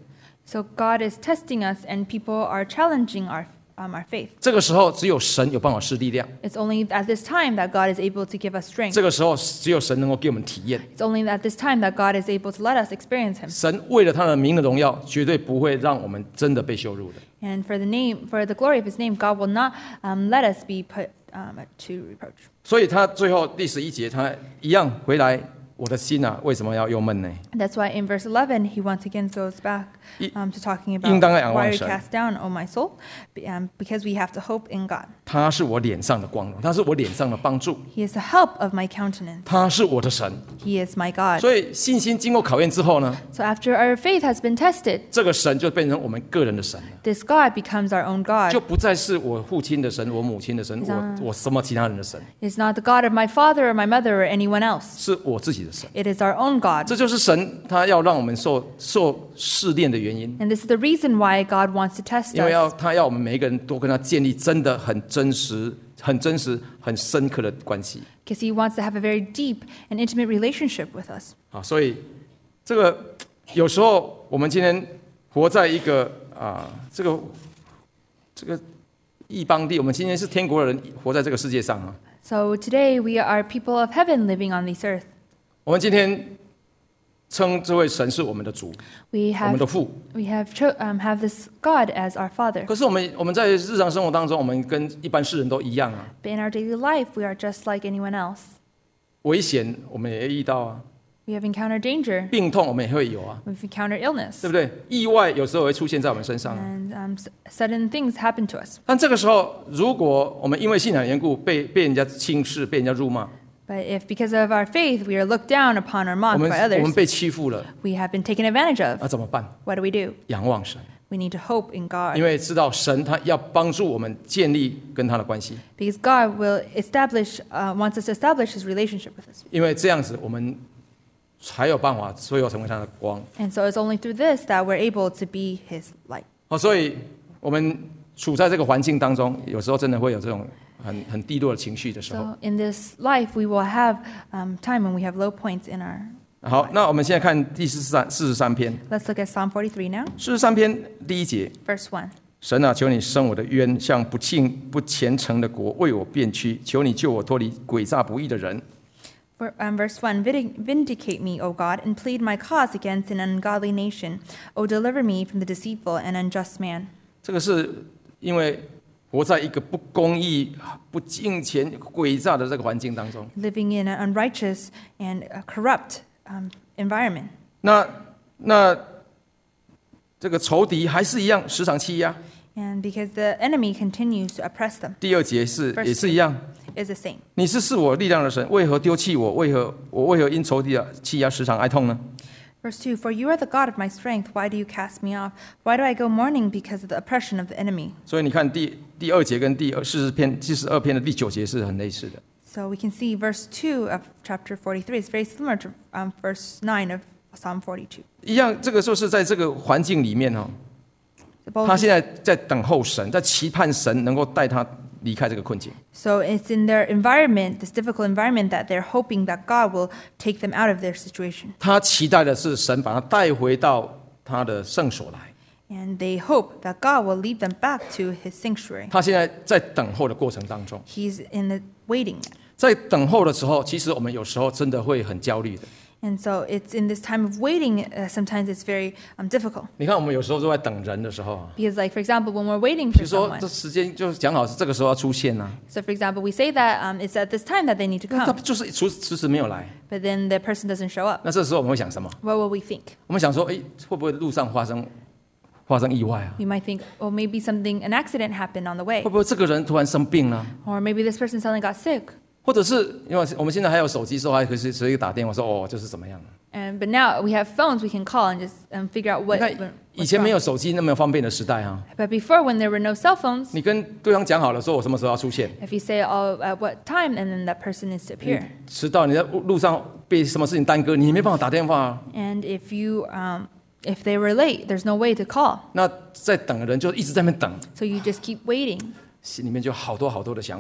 S2: So God is testing us, and people are challenging our um, our faith.
S1: 这个时候只有神有办法施力量，
S2: It's only at this time that God is able to give us strength.
S1: 这个时候只有神能够给我们体验。
S2: It's only at this time that God is able to let us experience Him.
S1: 神为了他的名的荣耀，绝对不会让我们真的被羞辱的。
S2: And for the name, for the glory of His name, God will not um, let us be put um, to reproach.
S1: 所以他最后第十一节，他一样回来，我的心啊，为什么要忧闷呢？
S2: That's why in verse eleven, He once again goes back um, to talking
S1: 应
S2: about
S1: 当仰望
S2: why are you
S1: 神。
S2: cast down, O my soul, um, because we have to hope in God.
S1: 他是我脸上的光荣，他是我脸上的帮助，
S2: He is the help of my countenance.
S1: 他是我的神。
S2: He is my God.
S1: 所以信心经过考验之后呢，
S2: So after our faith has been tested,
S1: 这个神就变成我们个人的神了，
S2: this God becomes our own
S1: 就
S2: God.
S1: 不再是我父亲的神、我母亲的神、我我什么其他人的神，
S2: It's not the God of my father or my mother or anyone else.
S1: 是我自己的神。
S2: It is our own God.
S1: 这就是神他要让我们受受试炼的原因，
S2: And this is the reason why God wants to test
S1: 因为要
S2: us.
S1: 他要我们每一个人都跟他建立真的很真实、很真实、很深刻的关系。
S2: Because He wants to have a very deep and intimate relationship with us.
S1: 啊，所以这个有时候我们今天活在一个啊，这个这个异邦地，我们今天是天国的人，活在这个世界上啊。
S2: So today we are people of heaven living on this earth.
S1: 我们今天称这位神是我们的主，
S2: We
S1: 我们的
S2: have
S1: 父。
S2: we have cho- um, have this God as our Father.
S1: 可是我们我们在日常生活当中，我们跟一般世人都一样啊。
S2: But in our daily life, we are just like anyone else.
S1: 危险我们也遇到啊，
S2: We have encountered danger.
S1: 病痛我们也会有啊，
S2: We've encountered illness.
S1: 对不对？意外有时候会出现在我们身上啊。
S2: And um, s- sudden things happen to us.
S1: 但这个时候，如果我们因为信仰的缘故被被人家轻视、被人家辱骂，
S2: But if because of our faith we are looked down upon or
S1: 我
S2: mocked
S1: 们
S2: by
S1: 我们
S2: others,
S1: 被欺负了，
S2: we have been taken advantage of,
S1: 那怎么办？
S2: what do we do?
S1: 仰望神，
S2: We need to hope in
S1: 因
S2: God.
S1: 为知道神他要帮助我们建立跟他的关系，
S2: Because God will establish, uh, wants us to establish His relationship with us.
S1: 因为这样子我们才有办法最后成为他的光。
S2: And so it's only through this that we're able to be His light.
S1: 好，所以我们处在这个环境当中，有时候真的会有这种很很低落的情绪的时候。
S2: So in this life, we will have um, time when we have low points in our.
S1: 好，那我们现在看第四十三四十三篇，
S2: Let's look at Psalm forty-three now,
S1: 四十三篇第一节。
S2: verse one.
S1: 神啊，求你伸我的冤，向不敬不虔诚的国为我辩屈，求你救我脱离诡诈不义的人。
S2: For, um, verse one, "Vindic- Vindicate me, O God, and plead my cause against an ungodly nation. O deliver me from the deceitful and unjust man."
S1: 这个是因为活在一个不公义、不敬虔、诡诈的这个环境当中。
S2: Living in an unrighteous and uh, corrupt um, environment.
S1: 那那这个仇敌还是一样，时常欺压。
S2: And because the enemy continues to oppress them,
S1: 第二节是
S2: Verse
S1: 也是一样，
S2: is the same.
S1: 你是是我力量的神，为何丢弃我？为何我为何因仇敌的欺压时常哀痛呢？
S2: Verse two, "For you are the God of my strength. Why do you cast me off? Why do I go mourning because of the oppression of the enemy?"
S1: 所以你看第第二节跟第二四十篇四十二篇的第九节是很类似的。
S2: So we can see verse two of chapter forty-three is very similar to um, verse nine of Psalm forty-two.
S1: 一样，这个就是在这个环境里面哦，
S2: Both
S1: 他现在在等候神，在期盼神能够带他离开这个困境。
S2: So it's in their environment, this difficult environment, that they're hoping that God will take them out of their situation.
S1: 他期待的是神把他带回到他的圣所来。
S2: And they hope that God will lead them back to His sanctuary.
S1: 他现在在等候的过程当中，
S2: He's in the waiting.
S1: 在等候的时候，其实我们有时候真的会很焦虑的。
S2: And so it's in this time of waiting, uh, sometimes it's very um, difficult.
S1: 你看，我们有时候都在等人的时候啊，
S2: Because, like, for example, when we're waiting
S1: 比
S2: for
S1: 如说
S2: someone.
S1: 这时间就是讲好是这个时候要出现啊，
S2: So, for example, we say that um, it's at this time that they need to
S1: 那他
S2: come.
S1: 就是迟迟迟没有来。
S2: But then the person doesn't show up.
S1: 那这时候我们会想什么？
S2: What will we think?
S1: 我们想说，哎，会不会路上发生发生意外啊？
S2: We might think, oh, maybe something, an accident happened on the way.
S1: 会不会这个人突然生病了？
S2: Or maybe this person suddenly got sick.
S1: 或者是因为我们现在还有手机，说还可以随随意打电话说哦，就是怎么样？
S2: And, but now we have phones we can call and just um, figure out
S1: 你
S2: what.
S1: 看
S2: what-
S1: 以
S2: what's
S1: 前没
S2: wrong.
S1: 有手机那么方便的时代啊，
S2: But before, when there were no cell phones,
S1: 你跟对方讲好了，说我什么时候要出现，
S2: if you say, oh, at what time, and then that person is to
S1: 你
S2: appear.
S1: 迟到你在路上被什么事情耽搁，你没办法打电话啊。
S2: And if you, um, if they were late, there's no way to call.
S1: 那在等的人就一直在那边等，
S2: So you just keep waiting.
S1: 心里面就好多好多的想法。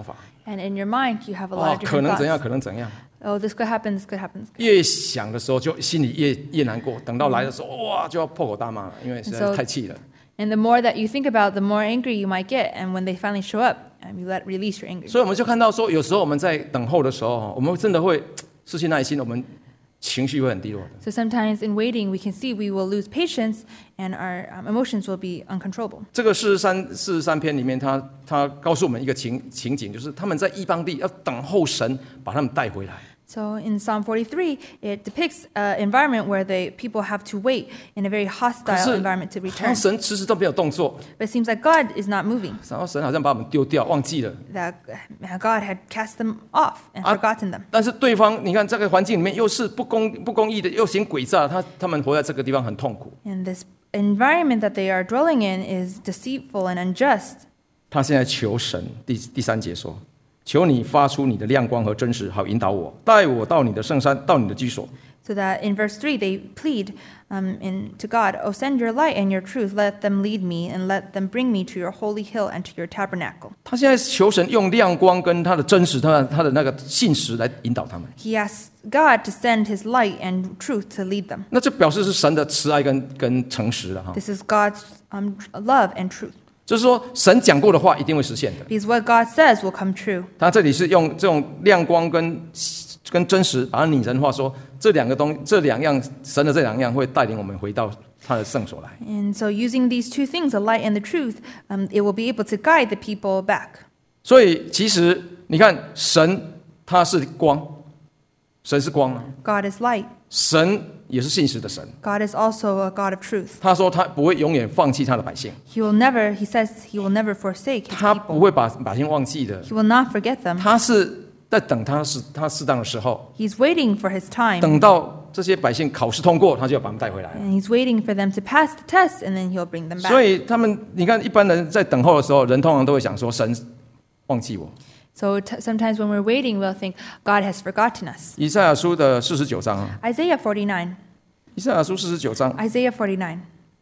S2: And in your mind, you have a lot
S1: 哦
S2: of，
S1: 可
S2: different
S1: 能怎样，
S2: thoughts.
S1: 可能怎样。
S2: Oh, this could happen, this could happen. This could.
S1: 越想的时候，就心里越越难过。等到来的时候，哇，就要破口大骂了，因为实在是太气了。
S2: And the more that you think about, the more angry you might get. And when they finally show up, um, you let release your anger.
S1: 所以我们就看到说，有时候我们在等候的时候，我们真的会失去耐心，我们情绪会很低落的。
S2: So sometimes in waiting, we can see we will lose patience and our um, emotions will be uncontrollable.
S1: 这个四十三四十三篇里面，他他告诉我们一个情情景，就是他们在异邦地要等候神把他们带回来。
S2: So in Psalm forty-three, it depicts an environment where the people have to wait in a very
S1: 可
S2: hostile
S1: 是
S2: environment to
S1: 好
S2: return.
S1: 像神迟迟都没有动作，
S2: But it seems like God is not moving,
S1: 然后神好像把我们丢掉，忘记了。
S2: that uh, God had cast them off and
S1: Ah.
S2: forgotten them.
S1: 但是对方，你看这个环境里面又是不公不公义的，又行诡诈，他他们活在这个地方很痛苦。
S2: And this environment that they are dwelling in is deceitful and unjust.
S1: 他现在求神，第第三节说：“求你发出你的亮光和真实，好引导我，带我到你的圣山，到你的居所。”
S2: So that in verse three, they plead um, in, to God, "Oh, send your light and your truth. Let them lead me and let them bring me to your holy hill and to your tabernacle."
S1: 他现在求神用亮光跟他的真实，他的他的那个信实来引导他们。
S2: He asks God to send his light and truth to lead them.
S1: 那这表示是神的慈爱跟跟诚实了哈。
S2: This is God's um, love and truth.
S1: 就是说，神讲过的话一定会实现的。
S2: Because what God says will come true.
S1: 他这里是用这种亮光跟跟真实，把它拟人化说，这两个东这两样神的这两样会带领我们回到他的圣所来。
S2: And so using these two things, the light and the truth, um, it will be able to guide the people back.
S1: 所以其实你看，神他是光，神是光啊，
S2: God is light.
S1: 神也是信实的神。
S2: God is also a God of truth.
S1: 他说他不会永远放弃他的百姓，
S2: He will never, he says, he will never forsake his
S1: 他不
S2: people.
S1: 会把百姓忘记的。
S2: He will not forget them.
S1: 他是在等他是他适当的时候，
S2: He's waiting for his time.
S1: 等到这些百姓考试通过，他就要把他们带回来了。
S2: And he's waiting for them to pass the test, and then he'll bring them
S1: 所
S2: back.
S1: 以他们，你看一般人在等候的时候，人通常都会想说神忘记我。
S2: So t- sometimes when we're waiting, we'll think God has forgotten us.
S1: 以赛亚书的四十九章啊，
S2: Isaiah forty-nine.
S1: 以赛亚书四十九章，
S2: Isaiah forty-nine.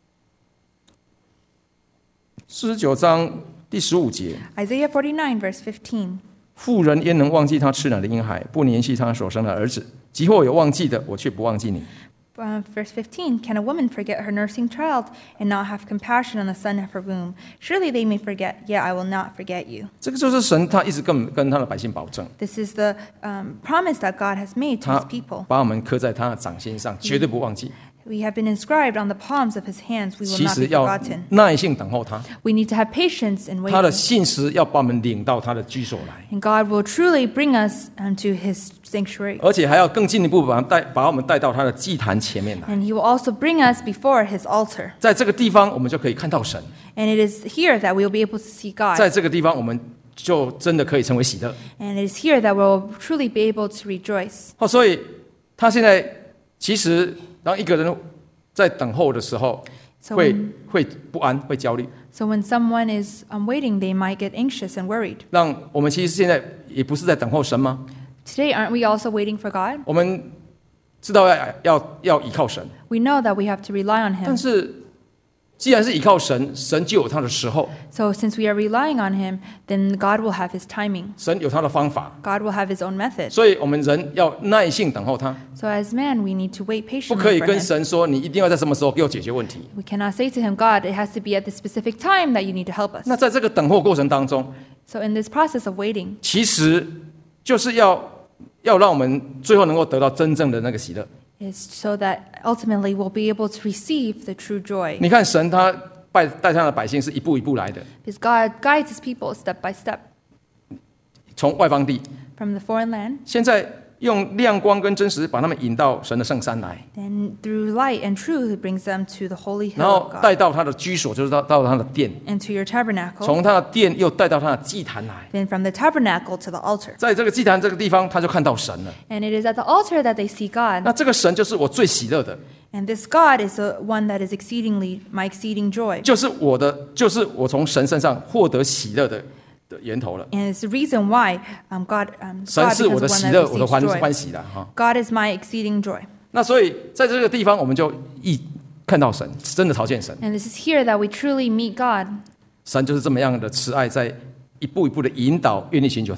S1: 四十九章第十五节，
S2: Isaiah forty-nine, verse fifteen.
S1: 妇人焉能忘记她吃奶的婴孩，不怜惜她所生的儿子？即或有忘记的，我却不忘记你。
S2: Uh, verse fifteen. Can a woman forget her nursing child and not have compassion on the son of her womb? Surely they may forget, yet I will not forget you.
S1: 这个就是神，他一直跟跟他的百姓保证，
S2: This is the um, promise that God has made to
S1: 他
S2: his people.
S1: 把我们刻在他的掌心上，绝对不忘记。
S2: We have been inscribed on the palms of his hands. We will
S1: 其
S2: not
S1: 实
S2: be
S1: 要
S2: forgotten.
S1: 耐性等候他，
S2: We need to have patience in
S1: 他的
S2: waiting.
S1: 信实要把我们领到他的居所来，
S2: And God will truly bring us um, to his sanctuary.
S1: 而且还要更进一步把带把我们带到他的祭坛前面来。
S2: And he will also bring us before his altar.
S1: 在这个地方，我们就可以看到神；
S2: And it is here that we will be able to see
S1: 在
S2: God.
S1: 这个地方，我们就真的可以成为喜乐。
S2: And it is here that we'll truly be able to rejoice.
S1: 哦，所以他现在其实当一个人在等候的时候，
S2: So
S1: 会
S2: when,
S1: 会不安，会焦虑，
S2: so when someone is um, waiting, they might get anxious and worried.
S1: 让我们其实现在也不是在等候神吗？
S2: Today, aren't we also waiting for God?
S1: 我们知道要要要依靠神，
S2: We know that we have to rely on
S1: 但
S2: him.
S1: 是既然是依靠神，神就有他的时候，
S2: So since we are relying on him, then God will have his timing.
S1: 神有他的方法，
S2: God will have his own method.
S1: 所以我们人要耐性等候他，
S2: So as man, we need to wait
S1: 不可以
S2: patiently for
S1: 跟
S2: him.
S1: 神说你一定要在什么时候给我解决问题。
S2: We cannot say to him, God, it has to be at the specific time that you need to help us.
S1: 那在这个等候过程当中，
S2: So in this process of waiting,
S1: 其实就是要要让我们最后能够得到真正的那个喜乐。
S2: is so that ultimately we'll be able to receive the true joy.
S1: 你看神他带带他的百姓是一步一步来的，
S2: Because God guides his people step by step
S1: 从外邦地，
S2: from the foreign land,
S1: 现在用亮光跟真实把他们引到神的圣山来，
S2: then through light and truth, it brings them to the holy
S1: 然
S2: hill
S1: 后
S2: of God
S1: 带到他的居所，就是到到他的殿，
S2: and to your tabernacle,
S1: 从他的殿又带到他的祭坛来，
S2: then from the tabernacle to the altar.
S1: 在这个祭坛这个地方，他就看到神了。
S2: And it is at the altar that they see God.
S1: 那这个神就是我最喜乐的，
S2: And this God is the one that is exceedingly my exceeding joy.
S1: 就是我的，就是我从神身上获得喜乐的的源头了。
S2: And it's the reason why um, God, um,
S1: 神
S2: God
S1: 是
S2: becomes
S1: 我
S2: the
S1: 的
S2: one
S1: 喜
S2: that
S1: 乐，我的
S2: receives
S1: 欢
S2: joy.
S1: 欢喜的哈。
S2: God is my exceeding joy.
S1: 那所以在这个地方，我们就一看到神，真的朝见神。
S2: And this is here that we truly meet God.
S1: 神就是这么样的慈爱，在一步一步的引导愿意寻求他的人。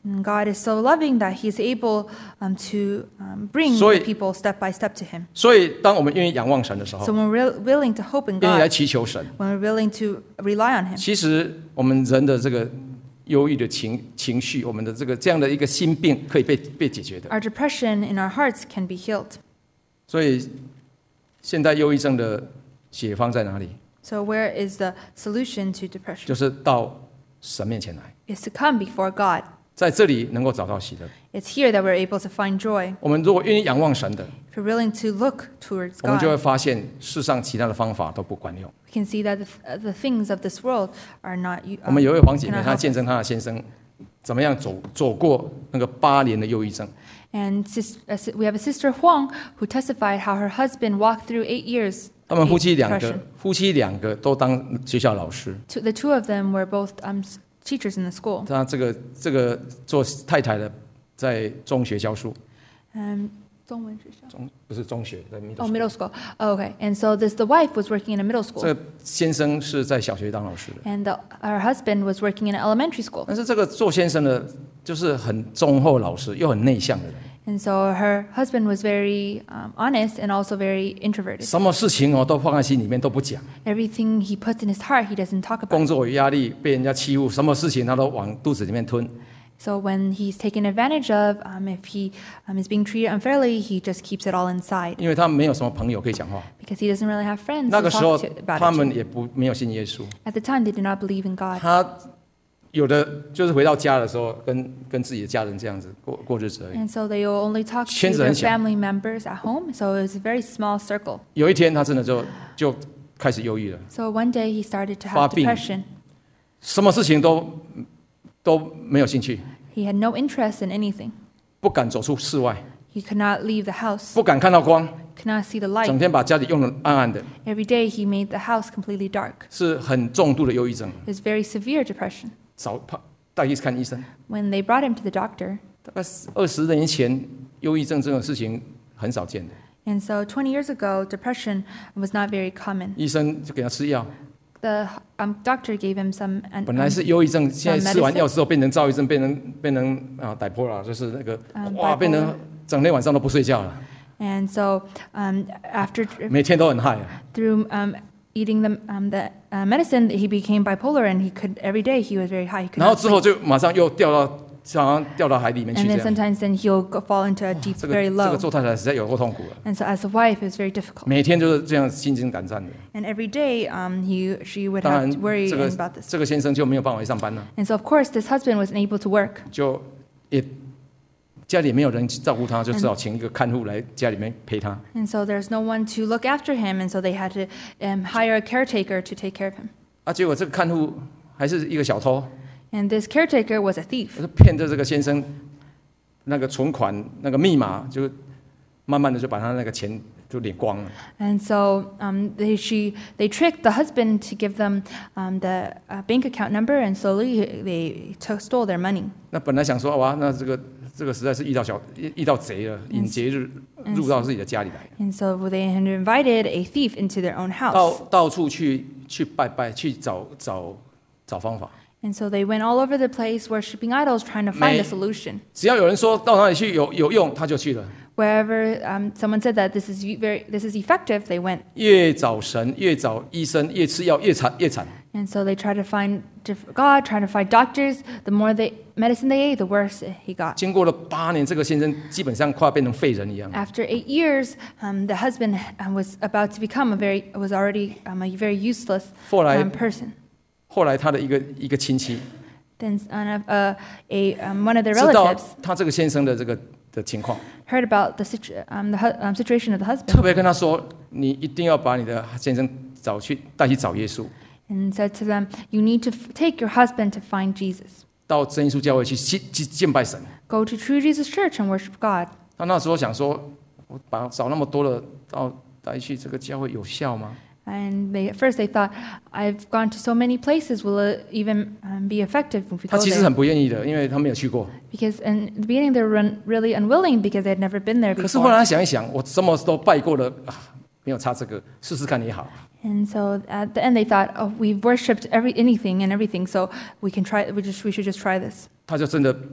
S2: And God is so loving that He is able um, to um, bring
S1: 所以-
S2: the people step by step to Him.
S1: 所以，当我们愿意仰望神的时候
S2: So，when we're willing to hope in
S1: 愿意来
S2: God,
S1: 祈求神，
S2: when we're willing to rely on Him,
S1: 其实我们人的这个忧郁的情情绪，我们的这个这样的一个心病可以被被解决的。
S2: our depression in our hearts can be healed.
S1: 所以，现代忧郁症的解方在哪里？
S2: So where is the solution to depression?
S1: 就是到神面前来，
S2: Is to come before God.
S1: 在这里能够找到喜乐。
S2: It's here that we're able to find joy.
S1: 我们如果愿意仰望神的，
S2: If we're willing to look towards
S1: 我们就会
S2: God,
S1: 发现世上其他的方法都不管用。
S2: we can see that the, uh, the things of this world are not. Um,
S1: 我们有一位黄姐妹，
S2: cannot
S1: 她
S2: help
S1: 见证她的先生怎么样走走过那个八年的忧郁症。
S2: And sis, uh, si- we have a sister Huang who testified how her husband walked through eight years.
S1: 他们夫妻
S2: of
S1: 两
S2: depression.
S1: 个，夫妻两个都当学校老师。
S2: Two, the two of them were both um, s- teachers in the school.
S1: 他这个这个做太太的在中学教书，
S2: Um, 中文学校。
S1: 中不是中学，在 middle
S2: Oh,
S1: school
S2: middle school. Oh, okay. And so this, the wife was working in a middle
S1: 这
S2: school,
S1: 个先生是在小学当老师的。
S2: and the, her husband was working in an elementary school.
S1: 但是这个做先生的，就是很忠厚老实又很内向的人，
S2: And so her husband was very um, honest and also very introverted.
S1: 什么事情哦都放在心里面都不讲。
S2: Everything he puts in his heart, he doesn't talk
S1: 工
S2: about.
S1: 作有压力，被人家欺负，什么事情他都往肚子里面吞。
S2: So when he's taken advantage of, um, if he um, is being treated unfairly, he just keeps it all inside
S1: 因为他没有什么朋友可以讲话。
S2: because he doesn't really have friends
S1: 那
S2: to
S1: 个时候
S2: talk to about
S1: 他
S2: it
S1: 们
S2: to.
S1: 也不没有信耶稣。
S2: At the time, they did not believe in God.
S1: 他有的就是回到家的时候，跟跟自己的家人这样子过过日子而已。
S2: And so they will only talk to
S1: 圈子很
S2: their
S1: 小。
S2: family members at home. So it was a very small circle.
S1: 有一天他真的就就开始忧郁了，
S2: So one day he started to
S1: 发
S2: have
S1: 病。
S2: depression.
S1: 什么事情都都没有兴趣，
S2: He had no interest in anything.
S1: 不敢走出室外，
S2: He could not leave the house,
S1: 不敢看到光，
S2: could not see the
S1: 整
S2: light.
S1: 天把家里用的暗暗的，
S2: Every day he made the house completely dark.
S1: 是很重度的忧郁症。
S2: It was very severe depression.
S1: 找怕带去看医生。
S2: When they brought him to the doctor,
S1: 大概二十年前，忧郁症这种事情很少见的，
S2: and so twenty years ago, depression was not very common.
S1: 医生就给他吃药。
S2: The um, doctor gave him some, and
S1: 本来是忧郁症，现在吃完药之后变成躁郁症，变成变成啊歹波了，就是那个
S2: 嗯
S1: 哇，
S2: bipolar
S1: 变成整天晚上都不睡觉了，
S2: and so um, after
S1: 每天都很嗨啊。
S2: through um, eating the um, the uh, medicine, he became bipolar, and he could every day he was very high. He could
S1: 然后
S2: not
S1: 之后
S2: sleep.
S1: 就马上又掉到，好像掉到海里面去
S2: And
S1: 这
S2: then
S1: 样。
S2: sometimes then he'll go, fall into a deep,
S1: 这个
S2: very
S1: 这个
S2: low.
S1: 做太太实在有够痛苦了，
S2: And so as a wife, it was very difficult.
S1: 每天就是这样心惊胆战的。
S2: And every day, um, he she would
S1: 当
S2: have
S1: 然
S2: to，worry
S1: 这个
S2: about this.
S1: 这个先生就没有办法去上班了，
S2: And so of course, this husband wasn't able to work.
S1: 就也家里没有人照顾他，就只好请一个看护来家里面陪他。
S2: And so there's no one to look after him, and so they had to um, hire a caretaker to take care of him.
S1: 啊，结果这个看护还是一个小偷，
S2: And this caretaker was a thief.
S1: 就骗着这个先生那个存款那个密码，就慢慢的就把他那个钱就领光了。
S2: And so um, they, she, they tricked the husband to give them um, the uh, bank account number, and slowly they took, stole their money.
S1: 那本来想说哇，那这个这个实在是遇到小遇到贼了，引劫入入到自己的家里来，
S2: And so they had invited a thief into their own
S1: 到
S2: house.
S1: 到处去去拜拜，去找找找方法。
S2: And so they went all over the place worshiping idols, trying to find a solution.
S1: 只要有人说到哪里去有有用，他就去了。
S2: Wherever um, someone said that this is very, this is effective, they went.
S1: 越找神，越找医生，越吃药越惨越惨。
S2: And so they tried to find diff- God, trying to find doctors. The more they, medicine they ate, the worse he got.
S1: 经过了八年，这个先生基本上快要变成废人一样。
S2: After eight years, um, the husband uh, was about to become a very, was already um, a very useless
S1: 后来
S2: um, person.
S1: 后来他的一个一个亲戚
S2: Then uh, uh, a, um, one of their
S1: 知道
S2: relatives
S1: 他这个先生的这个的情况，
S2: heard about the situ- um, the hu- um, situation of the
S1: 特
S2: husband
S1: 别跟他说：“你一定要把你的先生找去带去找耶稣，
S2: and said to them, "You need to f- take your husband to find Jesus.
S1: 到真耶稣教会去去去敬拜神。
S2: Go to True Jesus Church and worship God." ”
S1: 他那时候想说：“我把找那么多的到带去这个教会有效吗？
S2: And they, at first they thought, "I've gone to so many places. Will it even um, be effective if we
S1: 他
S2: go
S1: 其实
S2: there?"
S1: 很不愿意的，因为他没有去过。
S2: Because in the beginning they were un- really unwilling because they had never been there
S1: 可是后来
S2: before.
S1: 他想一想，我什么都拜过了，啊，没有差这个，试试看也好。
S2: And so at the end they thought, "Oh, we've worshipped every anything and everything, so we can try. We just we should just try this."
S1: 他就真的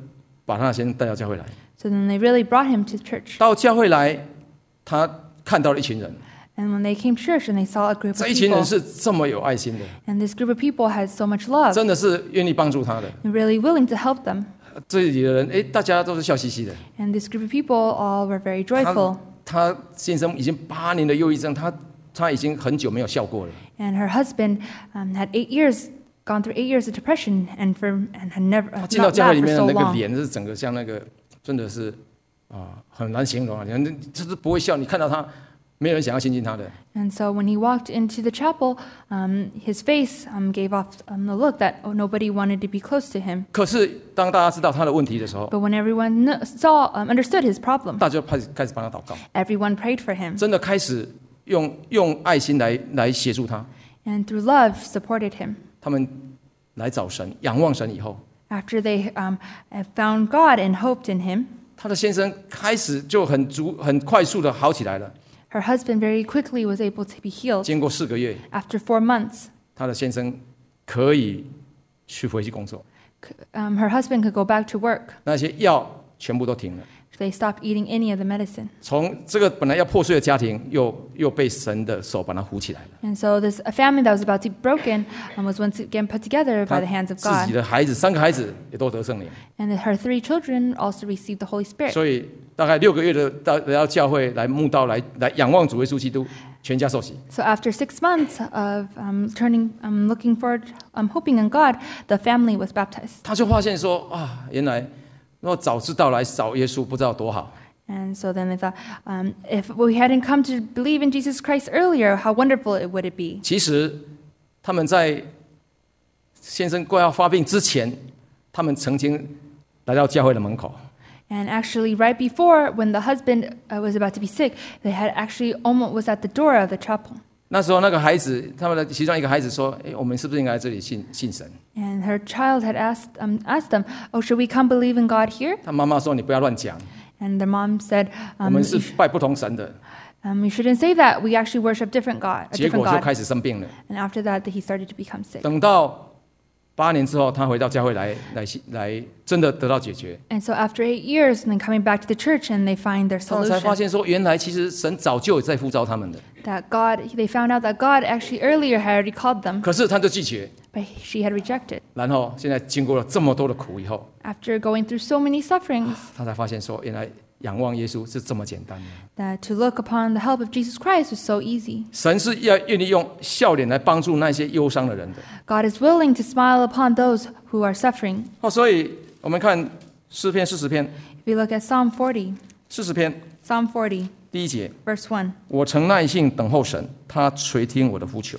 S1: 把他的先生带到教会来。
S2: So then they really brought him to church.
S1: 到教会来，他看到了一群人，
S2: And when they came to church and they saw a group
S1: 这
S2: of
S1: 一群人
S2: people,
S1: 是这么有爱心的，
S2: and this group of people had so much love,
S1: 真的是愿意帮助他的。
S2: and really willing to help them.
S1: 这里的人，哎，大家都是笑嘻嘻的。
S2: And this group of people all were very joyful.
S1: 他先生已经八年的忧郁症，他他已经很久没有笑过了。
S2: And her husband um, had eight years, gone through eight years of depression, and for and had never
S1: 他
S2: uh,
S1: 见到
S2: not
S1: 教会
S2: laughed
S1: 里
S2: for
S1: 面的
S2: so
S1: 那个
S2: long.
S1: 脸，是整个像那个，真的是啊，很难形容啊！你就是不会笑，你看到他，没有人想要亲近他的。
S2: And so when he walked into the chapel, um, his face um, gave off um, the look that oh, nobody wanted to be close to him.
S1: 可是当大家知道他的问题的时候，
S2: But when everyone kn- saw, um, understood his problem,
S1: 大家就开始开始帮他祷告，
S2: everyone prayed for him,
S1: 真的开始用用爱心来来协助他。
S2: and through love supported him.
S1: 他们来找神，仰望神以后，
S2: After they um, had found God and hoped in him,
S1: 他的先生开始就很足很快速的好起来了。
S2: her husband very quickly was able to be healed.
S1: 经过四个月，
S2: After four months,
S1: 他的先生可以去回去工作，
S2: c- um, her husband could go back to work.
S1: 那些药全部都停了。
S2: They stopped eating any of the medicine.
S1: 从这个本来要破碎的家庭，又又被神的手把它扶起来了。
S2: And so this a family that was about to be broken um, was once again put together
S1: 他
S2: by the hands of
S1: 自己
S2: God.
S1: 的孩子，三个孩子也都得圣灵，
S2: And her three children also received the Holy Spirit.
S1: 所以大概六个月的到来到教会来慕道来来仰望主耶稣基督，全家受洗。
S2: So after six months of um, turning, um, looking forward, um, hoping in God, the family was baptized.
S1: 他就发现说啊，原来如果早知道来找耶稣，不知道多好。
S2: And so then they thought, um, if we hadn't come to believe in Jesus Christ earlier, how wonderful it would it be?
S1: 其实他们在先生快要发病之前，他们曾经来到教会的门口，
S2: And actually, right before, when the husband uh, was about to be sick, they had actually almost was at the door of the chapel.
S1: 那时候那个孩子，他们的其中一个孩子说：“哎，我们是不是应该来这里信信神
S2: And her child had asked, um, asked them, "Oh, should we come believe in God here?" ？”
S1: 他妈妈说：“你不要乱讲，
S2: And the mom said,
S1: 我
S2: um,
S1: 们
S2: "You
S1: 是
S2: sh-
S1: 拜不同神的。
S2: um, "You shouldn't say that. We actually worship different God, a ”
S1: 结
S2: different
S1: 果就
S2: God."
S1: 开始生病了。
S2: And after that, he started to become sick.
S1: 等到八年之后，他回到教会来来来，真的得到解决。
S2: And so after eight years, and then coming back to the church, and they find their
S1: 他们才发
S2: solution.
S1: 现说，原来其实神早就有在呼召他们的，
S2: That God, they found out that God actually earlier had already called them,
S1: 可是他就拒绝。
S2: but she had rejected.
S1: 然后现在经过了这么多的苦以后，
S2: After going through so many sufferings,
S1: 他才发现说，原来仰望耶稣是这么简单的。
S2: that to look upon the help of Jesus Christ was so easy.
S1: 神是要愿意用笑脸来帮助那些忧伤的人的。
S2: God is willing to smile upon those who are suffering.
S1: 哦，所以我们看诗篇四十篇，
S2: If you look at Psalm forty,
S1: 四十篇
S2: Psalm forty,
S1: 第一节，
S2: verse one,
S1: 我曾耐心等候神，他垂听我的呼求。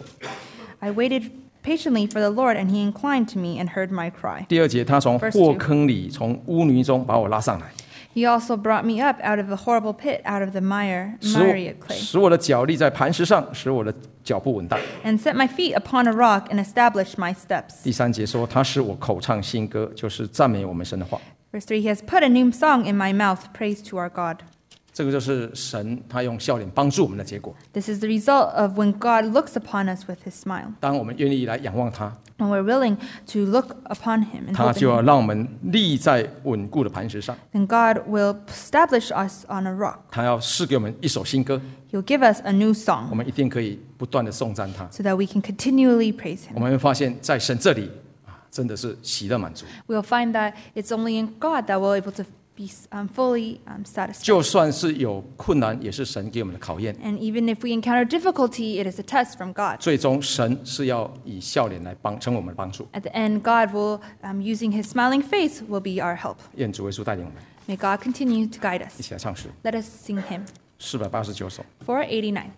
S2: I waited patiently for the Lord, and he inclined to me and heard my cry.
S1: 第二节，他从
S2: Verse
S1: 祸
S2: two
S1: 坑里，从污泥中把我拉上来，
S2: He also brought me up out of the horrible pit, out of the mire,
S1: 使
S2: miry
S1: 我
S2: clay,
S1: 使我的脚立在磐石上，使我的脚步稳当。
S2: and set my feet upon a rock and established my steps.
S1: 第三节说，他使我口唱新歌，就是赞美我们神的话。
S2: Verse three, He has put a new song in my mouth, praise to our God.
S1: 这个就是神他用笑脸帮助我们的结果。
S2: This is the result of when God looks upon us with his smile.
S1: 当我们愿意来仰望他，
S2: When we're willing to look upon him and
S1: 他
S2: hope
S1: 就
S2: in
S1: 要
S2: him,
S1: 让我们立在稳固的磐石上。
S2: then God will establish us on a rock.
S1: 他要赐给我们一首新歌，
S2: He'll give us a new
S1: 我
S2: song
S1: 们一定可以不断的颂赞他。
S2: so that we can continually praise
S1: 我
S2: him.
S1: 们会发现，在神这里啊，真的是喜乐满足。
S2: We'll find that it's only in God that we're able to be um, fully um, satisfied.
S1: 就算是有困难，也是神给我们的考验。
S2: And even if we encounter difficulty, it is a test from God.
S1: 最终，神是要以笑脸来帮成我们的帮助。
S2: At the end, God will, um, using his smiling face, will be our help.
S1: 愿主耶稣带领我们，
S2: May God continue to guide
S1: 一
S2: us.
S1: 起来唱诗
S2: Let us sing hymn
S1: 四百八十九首。
S2: four eighty-nine.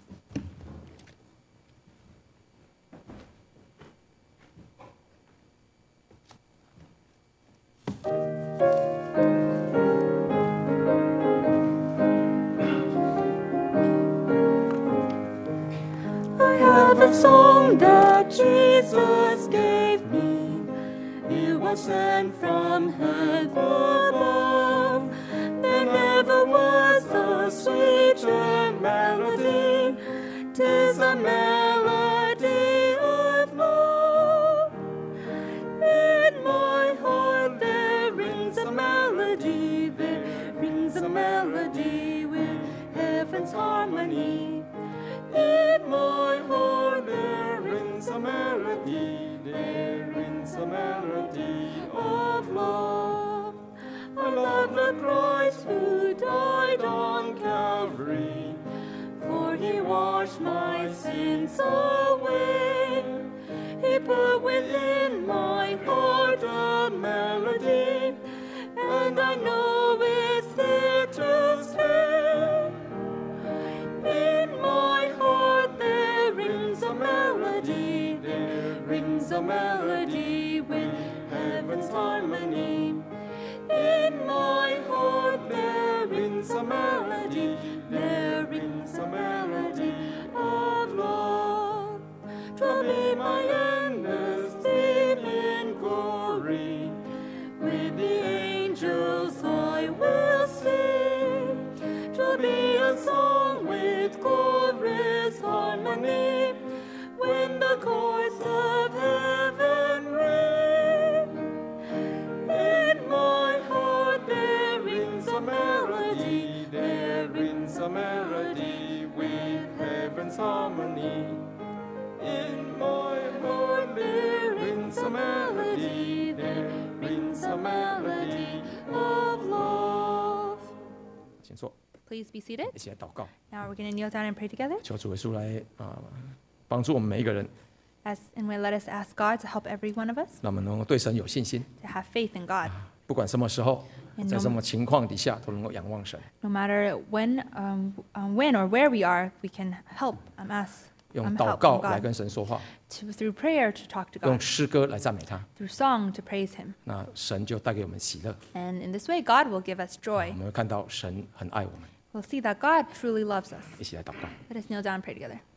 S3: I have a song that Jesus gave me. It was sent from heaven above. There never was a sweeter melody. 'Tis the melody of love. In my heart there rings a melody. rings a melody with heaven's harmony. In my heart there rings a melody, there rings a melody of love. I love the Christ who died on Calvary, for he washed my sins away. He put within my heart a melody, and I know it's there to stay. In my heart there rings a melody, there rings a melody with heaven's harmony. In my heart there rings a melody, there rings a melody of love. To be my endless theme in glory, with the angels I will sing. To be a song with glorious harmony, when the chords of heaven ring. In my heart there rings a melody, there rings a melody with heaven's harmony. In my heart there rings a melody, there rings a melody of love.
S1: 请坐，
S2: Please be seated.
S1: 一起来祷告，
S2: Now we're going to kneel down and pray together.
S1: 求主耶稣来啊、帮助我们每一个人，
S2: As, and we let us ask God to help every one of us
S1: 让我们能够对神有信心，
S2: to have faith in God.
S1: 不管什么时候，
S2: And
S1: 在
S2: no-
S1: 什么情况底下，都能够仰望神，
S2: No matter when, um, um, when or where we are, we can help um, ask
S1: 用
S2: um,
S1: 祷
S2: help
S1: 告
S2: from
S1: 来
S2: God.
S1: 跟神说话，
S2: To, through prayer to talk to
S1: 用
S2: God.
S1: 诗歌来赞美他，
S2: Through song to praise Him.
S1: 那神就带给我们喜乐。
S2: And in this way, God will give us
S1: 我
S2: joy.
S1: 们会看到神很爱我们，
S2: We'll see that God truly loves us.
S1: 一起来祷告。
S2: Let us kneel down and pray together.